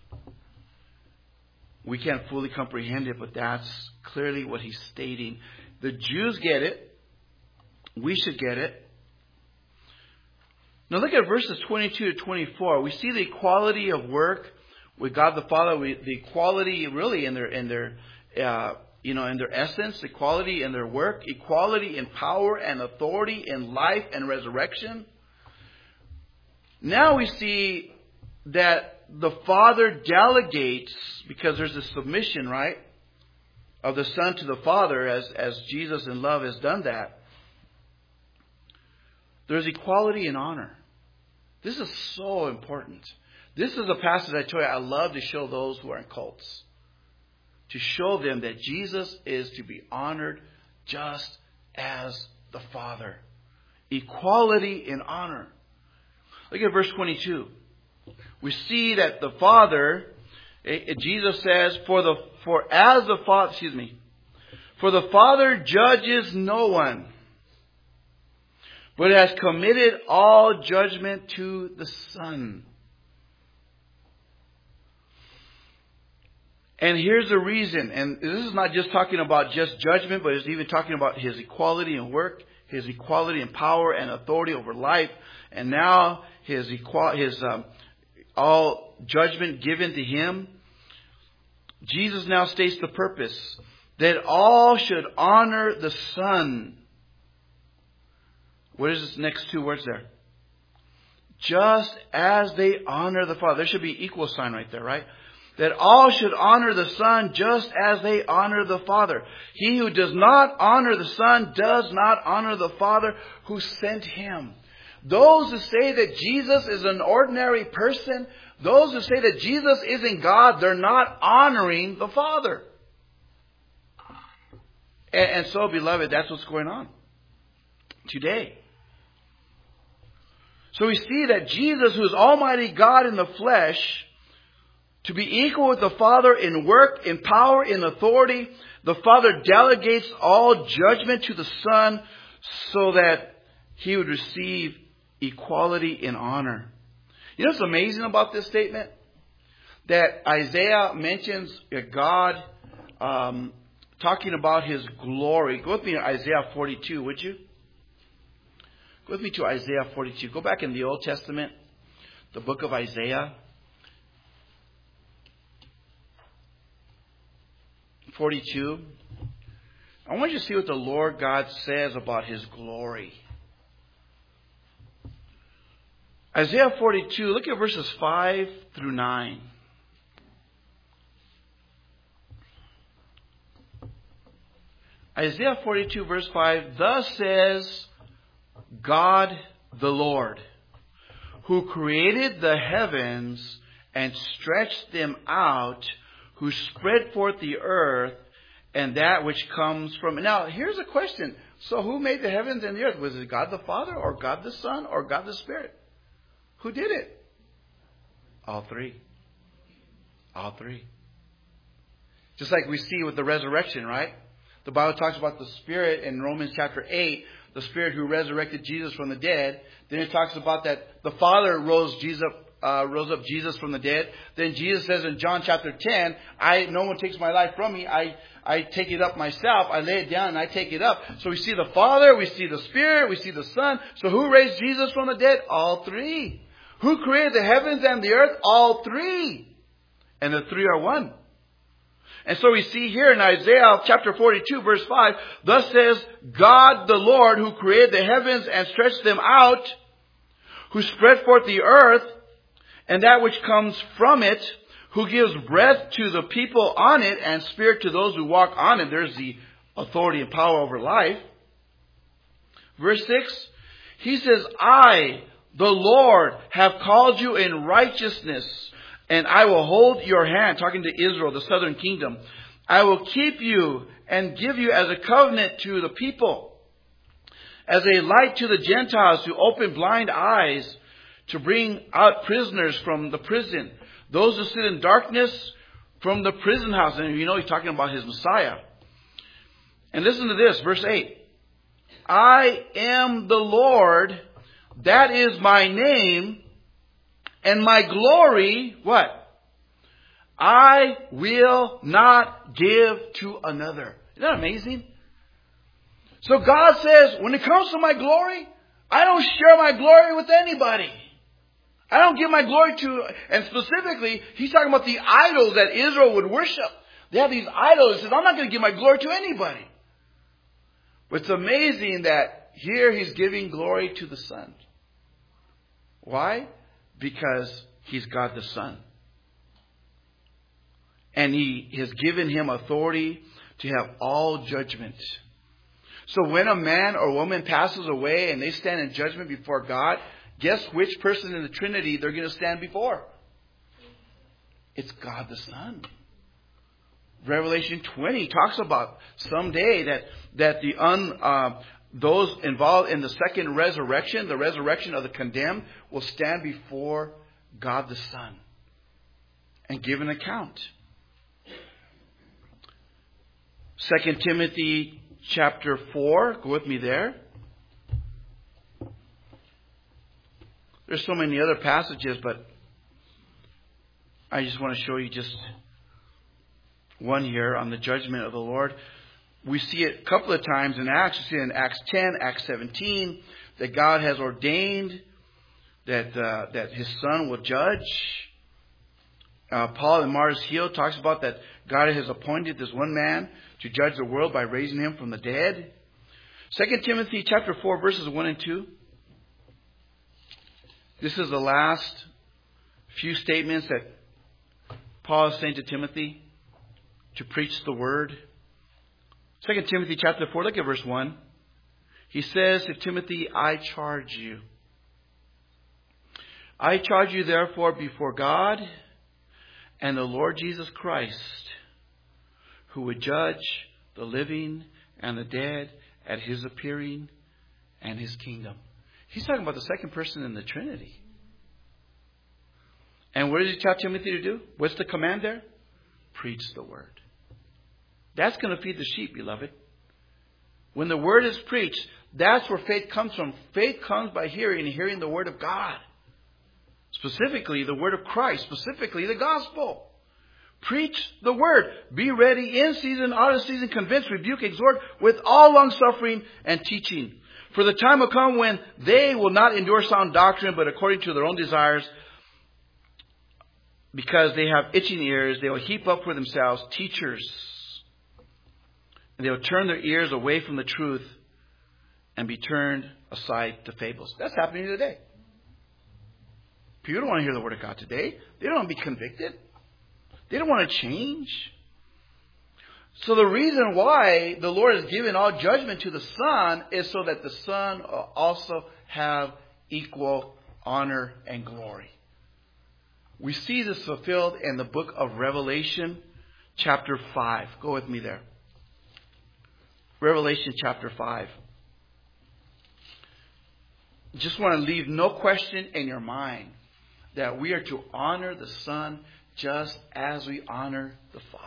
We can't fully comprehend it, but that's clearly what he's stating. The Jews get it. We should get it. Now look at verses 22-24. We see the equality of work with God the Father. The equality really in their essence, equality in their work, equality in power and authority, in life and resurrection. Now we see that the Father delegates, because there's a submission, right, of the Son to the Father, as Jesus in love has done that. There's equality in honor. This is so important. This is a passage I tell you I love to show those who are in cults. To show them that Jesus is to be honored just as the Father. Equality in honor. Look at verse 22. we see that the Father, Jesus says, for the Father judges no one, but has committed all judgment to the Son. And here's the reason, and this is not just talking about just judgment, but it's even talking about His equality in work, His equality in power and authority over life, and now His all judgment given to Him. Jesus now states the purpose, that all should honor the Son. What is this next two words there? Just as they honor the Father. There should be equal sign right there, right? That all should honor the Son just as they honor the Father. He who does not honor the Son does not honor the Father who sent Him. Those who say that Jesus is an ordinary person, those who say that Jesus isn't God, they're not honoring the Father. And so, beloved, that's what's going on today. So we see that Jesus, who is Almighty God in the flesh, to be equal with the Father in work, in power, in authority, the Father delegates all judgment to the Son so that He would receive equality in honor. You know what's amazing about this statement? That Isaiah mentions God talking about His glory. Go with me to Isaiah 42, would you? Go with me to Isaiah 42. Go back in the Old Testament, the book of Isaiah 42. I want you to see what the Lord God says about His glory. Isaiah 42, look at verses 5 through 9. Isaiah 42 verse 5, thus says God the Lord, who created the heavens and stretched them out, who spread forth the earth and that which comes from it. Now, here's a question. So who made the heavens and the earth? Was it God the Father or God the Son or God the Spirit? Who did it? All three. All three. Just like we see with the resurrection, right? The Bible talks about the Spirit in Romans chapter 8, the Spirit who resurrected Jesus from the dead. Then it talks about that the Father rose up Jesus from the dead. Then Jesus says in John chapter 10, no one takes my life from me. I take it up myself. I lay it down and I take it up. So we see the Father, we see the Spirit, we see the Son. So who raised Jesus from the dead? All three. Who created the heavens and the earth? All three. And the three are one. And so we see here in Isaiah chapter 42 verse 5, thus says God the Lord, who created the heavens and stretched them out, who spread forth the earth and that which comes from it, who gives breath to the people on it and spirit to those who walk on it. There's the authority and power over life. Verse 6, He says, I, the Lord, have called you in righteousness, and I will hold your hand, talking to Israel, the southern kingdom. I will keep you and give you as a covenant to the people, as a light to the Gentiles, to open blind eyes, to bring out prisoners from the prison, those who sit in darkness from the prison house. And you know he's talking about His Messiah. And listen to this, verse 8. I am the Lord, that is my name, and my glory, what? I will not give to another. Isn't that amazing? So God says, when it comes to my glory, I don't share my glory with anybody. I don't give my glory to, and specifically, He's talking about the idols that Israel would worship. They have these idols. He says, I'm not going to give my glory to anybody. But it's amazing that here He's giving glory to the Son. Why? Because He's God the Son. And He has given Him authority to have all judgment. So when a man or woman passes away and they stand in judgment before God, guess which person in the Trinity they're going to stand before? It's God the Son. Revelation 20 talks about someday that those involved in the second resurrection, the resurrection of the condemned, will stand before God the Son and give an account. 2 Timothy chapter 4. Go with me there. There's so many other passages, but I just want to show you just one here on the judgment of the Lord. We see it a couple of times in Acts. We see it in Acts 10, Acts 17, that God has ordained that His Son will judge. Paul in Mars Hill talks about that God has appointed this one man to judge the world by raising him from the dead. 2 Timothy chapter 4, verses 1 and 2. This is the last few statements that Paul is saying to Timothy to preach the word. 2 Timothy chapter 4, look at verse 1. He says to Timothy, I charge you. I charge you therefore before God and the Lord Jesus Christ, who would judge the living and the dead at His appearing and His kingdom. He's talking about the second person in the Trinity. And what does he tell Timothy to do? What's the command there? Preach the word. That's going to feed the sheep, beloved. When the word is preached, that's where faith comes from. Faith comes by hearing, and hearing the word of God. Specifically, the word of Christ. Specifically, the gospel. Preach the word. Be ready in season, out of season, convince, rebuke, exhort with all long suffering and teaching. For the time will come when they will not endure sound doctrine, but according to their own desires, because they have itching ears, they will heap up for themselves teachers. And they will turn their ears away from the truth and be turned aside to fables. That's happening today. People don't want to hear the word of God today. They don't want to be convicted. They don't want to change. So the reason why the Lord has given all judgment to the Son is so that the Son will also have equal honor and glory. We see this fulfilled in the book of Revelation chapter 5. Go with me there. Revelation chapter 5. Just want to leave no question in your mind that we are to honor the Son just as we honor the Father.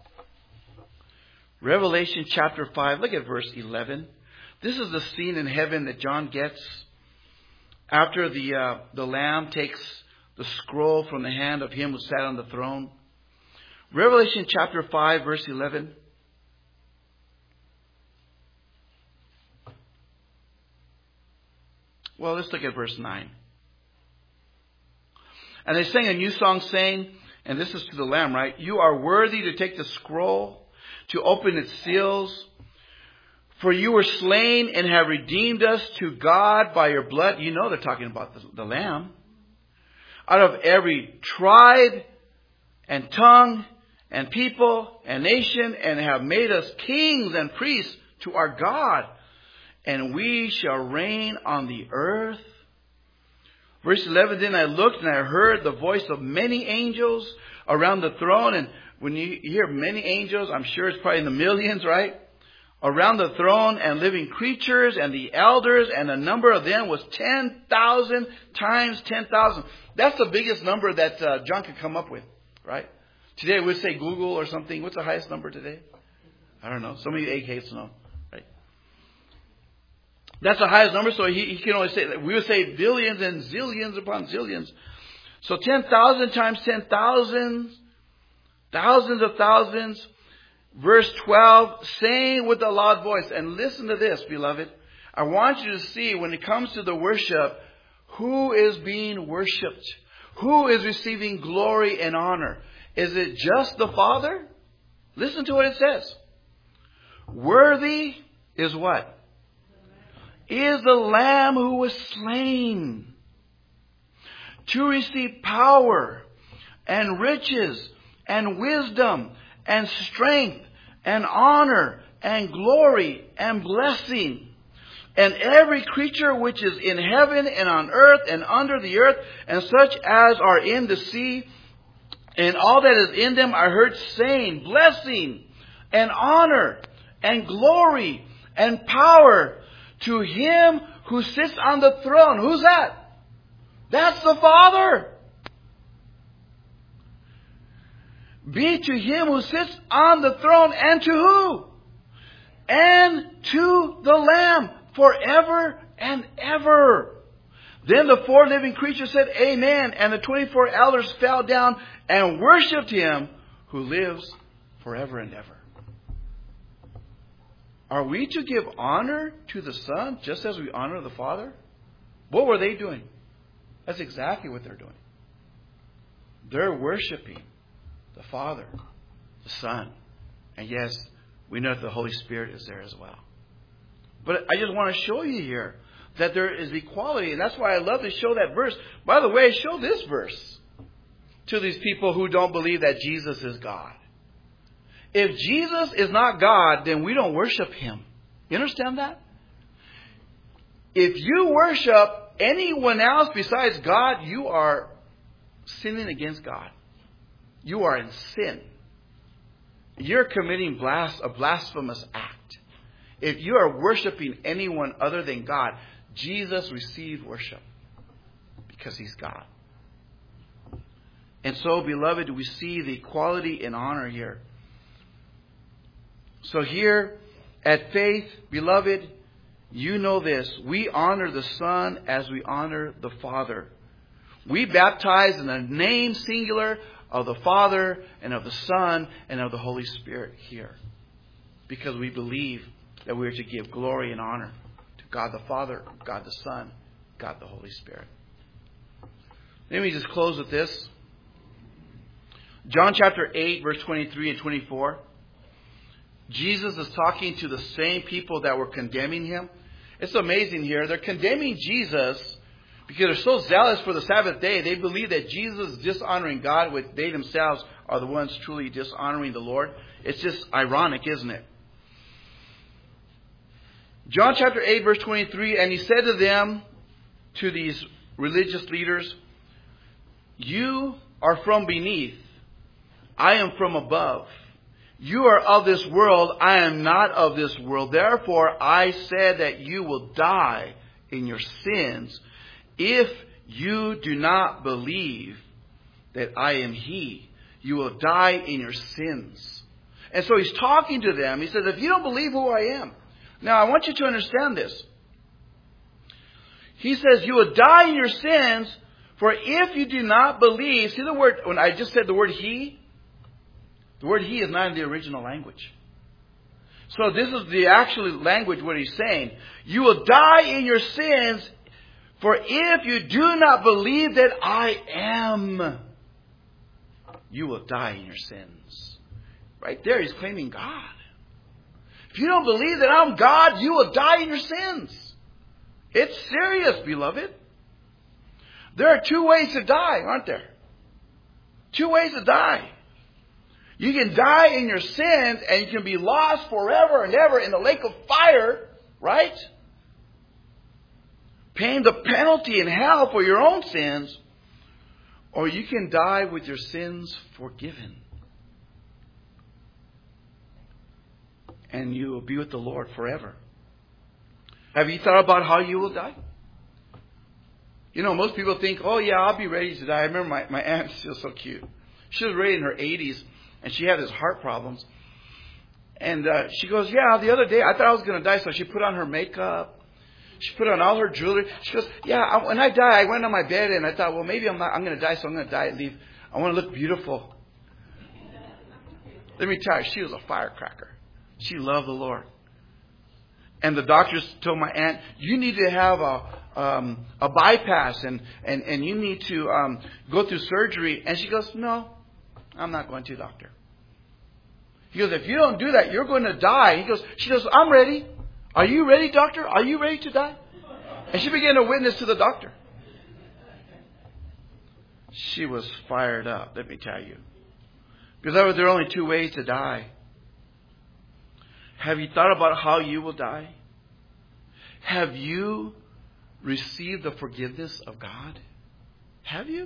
Revelation chapter 5, look at verse 11. This is the scene in heaven that John gets after the Lamb takes the scroll from the hand of Him who sat on the throne. Revelation chapter 5, verse 11. Well, let's look at verse 9. And they sang a new song saying, and this is to the Lamb, right? You are worthy to take the scroll, to open its seals. For you were slain and have redeemed us to God by your blood. You know they're talking about the Lamb. Out of every tribe and tongue and people and nation, and have made us kings and priests to our God. And we shall reign on the earth. Verse 11, then I looked and I heard the voice of many angels around the throne. And when you hear many angels, I'm sure it's probably in the millions, right? Around the throne and living creatures and the elders, and the number of them was 10,000 times 10,000. That's the biggest number that John could come up with, right? Today we'd say Google or something. What's the highest number today? I don't know. Somebody AKs know, right? That's the highest number, so he can only say, we would say billions and zillions upon zillions. So 10,000 times 10,000, thousands of thousands. Verse 12, saying with a loud voice, and listen to this, beloved. I want you to see when it comes to the worship, who is being worshipped? Who is receiving glory and honor? Is it just the Father? Listen to what it says. Worthy is what? Is the Lamb who was slain to receive power and riches and wisdom and strength and honor and glory and blessing. And every creature which is in heaven and on earth and under the earth, and such as are in the sea, and all that is in them, I heard saying, blessing and honor and glory and power to Him who sits on the throne. Who's that? That's the Father. be to him who sits on the throne and to who? And to the Lamb forever and ever. Then the 4 living creatures said, Amen. And the 24 elders fell down and worshipped him who lives forever and ever. Are we to give honor to the Son just as we honor the Father? What were they doing? That's exactly what they're doing. They're worshiping the Father, the Son. And yes, we know that the Holy Spirit is there as well. But I just want to show you here that there is equality. And that's why I love to show that verse. By the way, show this verse to these people who don't believe that Jesus is God. If Jesus is not God, then we don't worship him. You understand that? If you worship anyone else besides God, you are sinning against God. You are in sin. You're committing a blasphemous act. If you are worshiping anyone other than God, Jesus received worship because he's God. And so, beloved, we see the equality in honor here. So here at Faith, beloved, you know this. We honor the Son as we honor the Father. We baptize in the name singular of the Father and of the Son and of the Holy Spirit here. Because we believe that we are to give glory and honor to God the Father, God the Son, God the Holy Spirit. Let me just close with this. John chapter 8, verse 23 and 24. Jesus is talking to the same people that were condemning him. It's amazing here. They're condemning Jesus because they're so zealous for the Sabbath day. They believe that Jesus is dishonoring God, which they themselves are the ones truly dishonoring the Lord. It's just ironic, isn't it? John chapter 8, verse 23, and he said to them, to these religious leaders, you are from beneath. I am from above. You are of this world. I am not of this world. Therefore, I said that you will die in your sins if you do not believe that I am He. You will die in your sins. And so he's talking to them. He says, if you don't believe who I am. Now, I want you to understand this. He says, you will die in your sins, for if you do not believe. See the word, when I just said the word He? The word He is not in the original language. So this is the actual language what he's saying. You will die in your sins, for if you do not believe that I am, you will die in your sins. Right there, he's claiming God. If you don't believe that I'm God, you will die in your sins. It's serious, beloved. There are 2 ways to die, aren't there? 2 ways to die. You can die in your sins and you can be lost forever and ever in the lake of fire, right? Paying the penalty in hell for your own sins. Or you can die with your sins forgiven. And you will be with the Lord forever. Have you thought about how you will die? You know, most people think, oh yeah, I'll be ready to die. I remember my aunt, she was so cute. She was already in her 80s. And she had his heart problems. And she goes, yeah, the other day I thought I was going to die. So she put on her makeup. She put on all her jewelry. She goes, yeah, when I die, I went on my bed and I thought, well, maybe I'm going to die. So I'm going to die and leave. I want to look beautiful. Let me tell you, she was a firecracker. She loved the Lord. And the doctors told my aunt, you need to have a bypass and you need to go through surgery. And she goes, no. I'm not going to, doctor. He goes, if you don't do that, you're going to die. She goes, I'm ready. Are you ready, doctor? Are you ready to die? And she began to witness to the doctor. She was fired up, let me tell you. Because there are only 2 ways to die. Have you thought about how you will die? Have you received the forgiveness of God? Have you?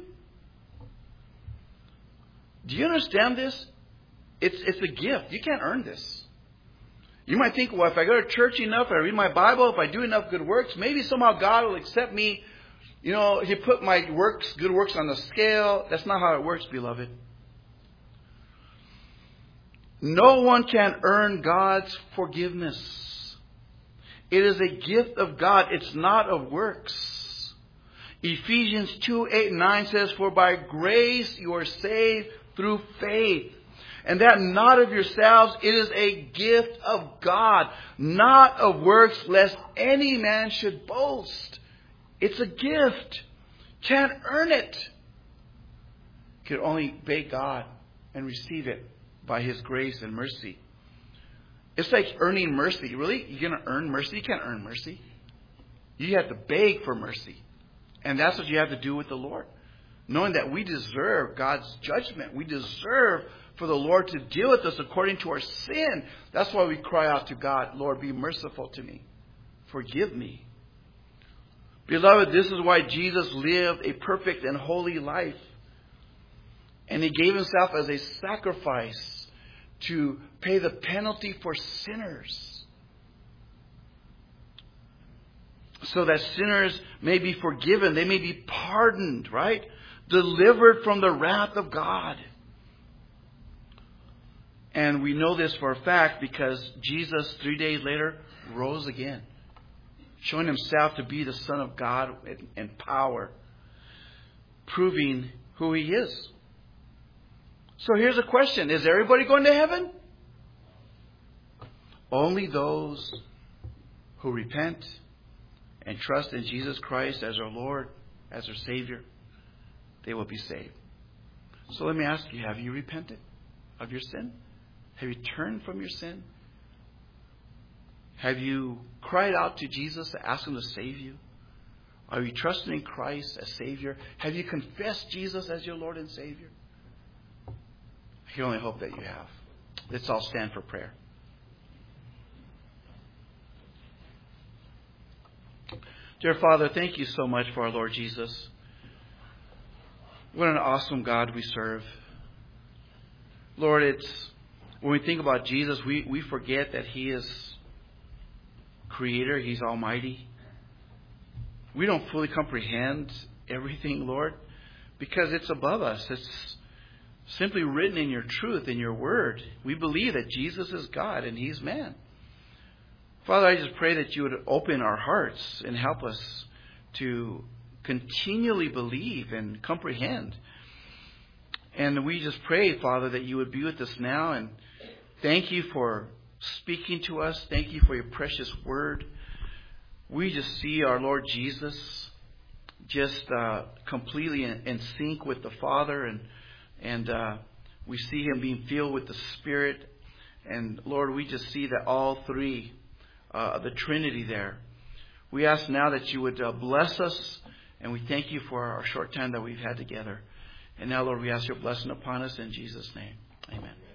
Do you understand this? It's a gift. You can't earn this. You might think, well, if I go to church enough, if I read my Bible, if I do enough good works, maybe somehow God will accept me. You know, He put my good works on the scale. That's not how it works, beloved. No one can earn God's forgiveness. It is a gift of God. It's not of works. Ephesians 2:8-9 says, "For by grace you are saved through faith. And that not of yourselves, it is a gift of God, not of works, lest any man should boast." It's a gift. Can't earn it. You can only beg God and receive it by His grace and mercy. It's like earning mercy. Really? You're going to earn mercy? You can't earn mercy. You have to beg for mercy. And that's what you have to do with the Lord. Knowing that we deserve God's judgment. We deserve for the Lord to deal with us according to our sin. That's why we cry out to God, "Lord, be merciful to me. Forgive me." Beloved, this is why Jesus lived a perfect and holy life. And He gave Himself as a sacrifice to pay the penalty for sinners. So that sinners may be forgiven. They may be pardoned, right? Delivered from the wrath of God. And we know this for a fact because Jesus 3 days later rose again, showing Himself to be the Son of God in power, proving who He is. So here's a question. Is everybody going to heaven? Only those who repent and trust in Jesus Christ as our Lord, as our Savior, they will be saved. So let me ask you, have you repented of your sin? Have you turned from your sin? Have you cried out to Jesus to ask Him to save you? Are you trusting in Christ as Savior? Have you confessed Jesus as your Lord and Savior? I can only hope that you have. Let's all stand for prayer. Dear Father, thank You so much for our Lord Jesus. What an awesome God we serve. Lord, when we think about Jesus, we forget that He is Creator. He's Almighty. We don't fully comprehend everything, Lord, because it's above us. It's simply written in Your truth, in Your Word. We believe that Jesus is God and He's man. Father, I just pray that You would open our hearts and help us to continually believe and comprehend. And we just pray, Father, that You would be with us now. And thank You for speaking to us. Thank You for Your precious Word. We just see our Lord Jesus just completely in sync with the Father. And we see Him being filled with the Spirit. And Lord, we just see that all three, the Trinity there. We ask now that You would bless us. And we thank You for our short time that we've had together. And now, Lord, we ask Your blessing upon us in Jesus' name. Amen.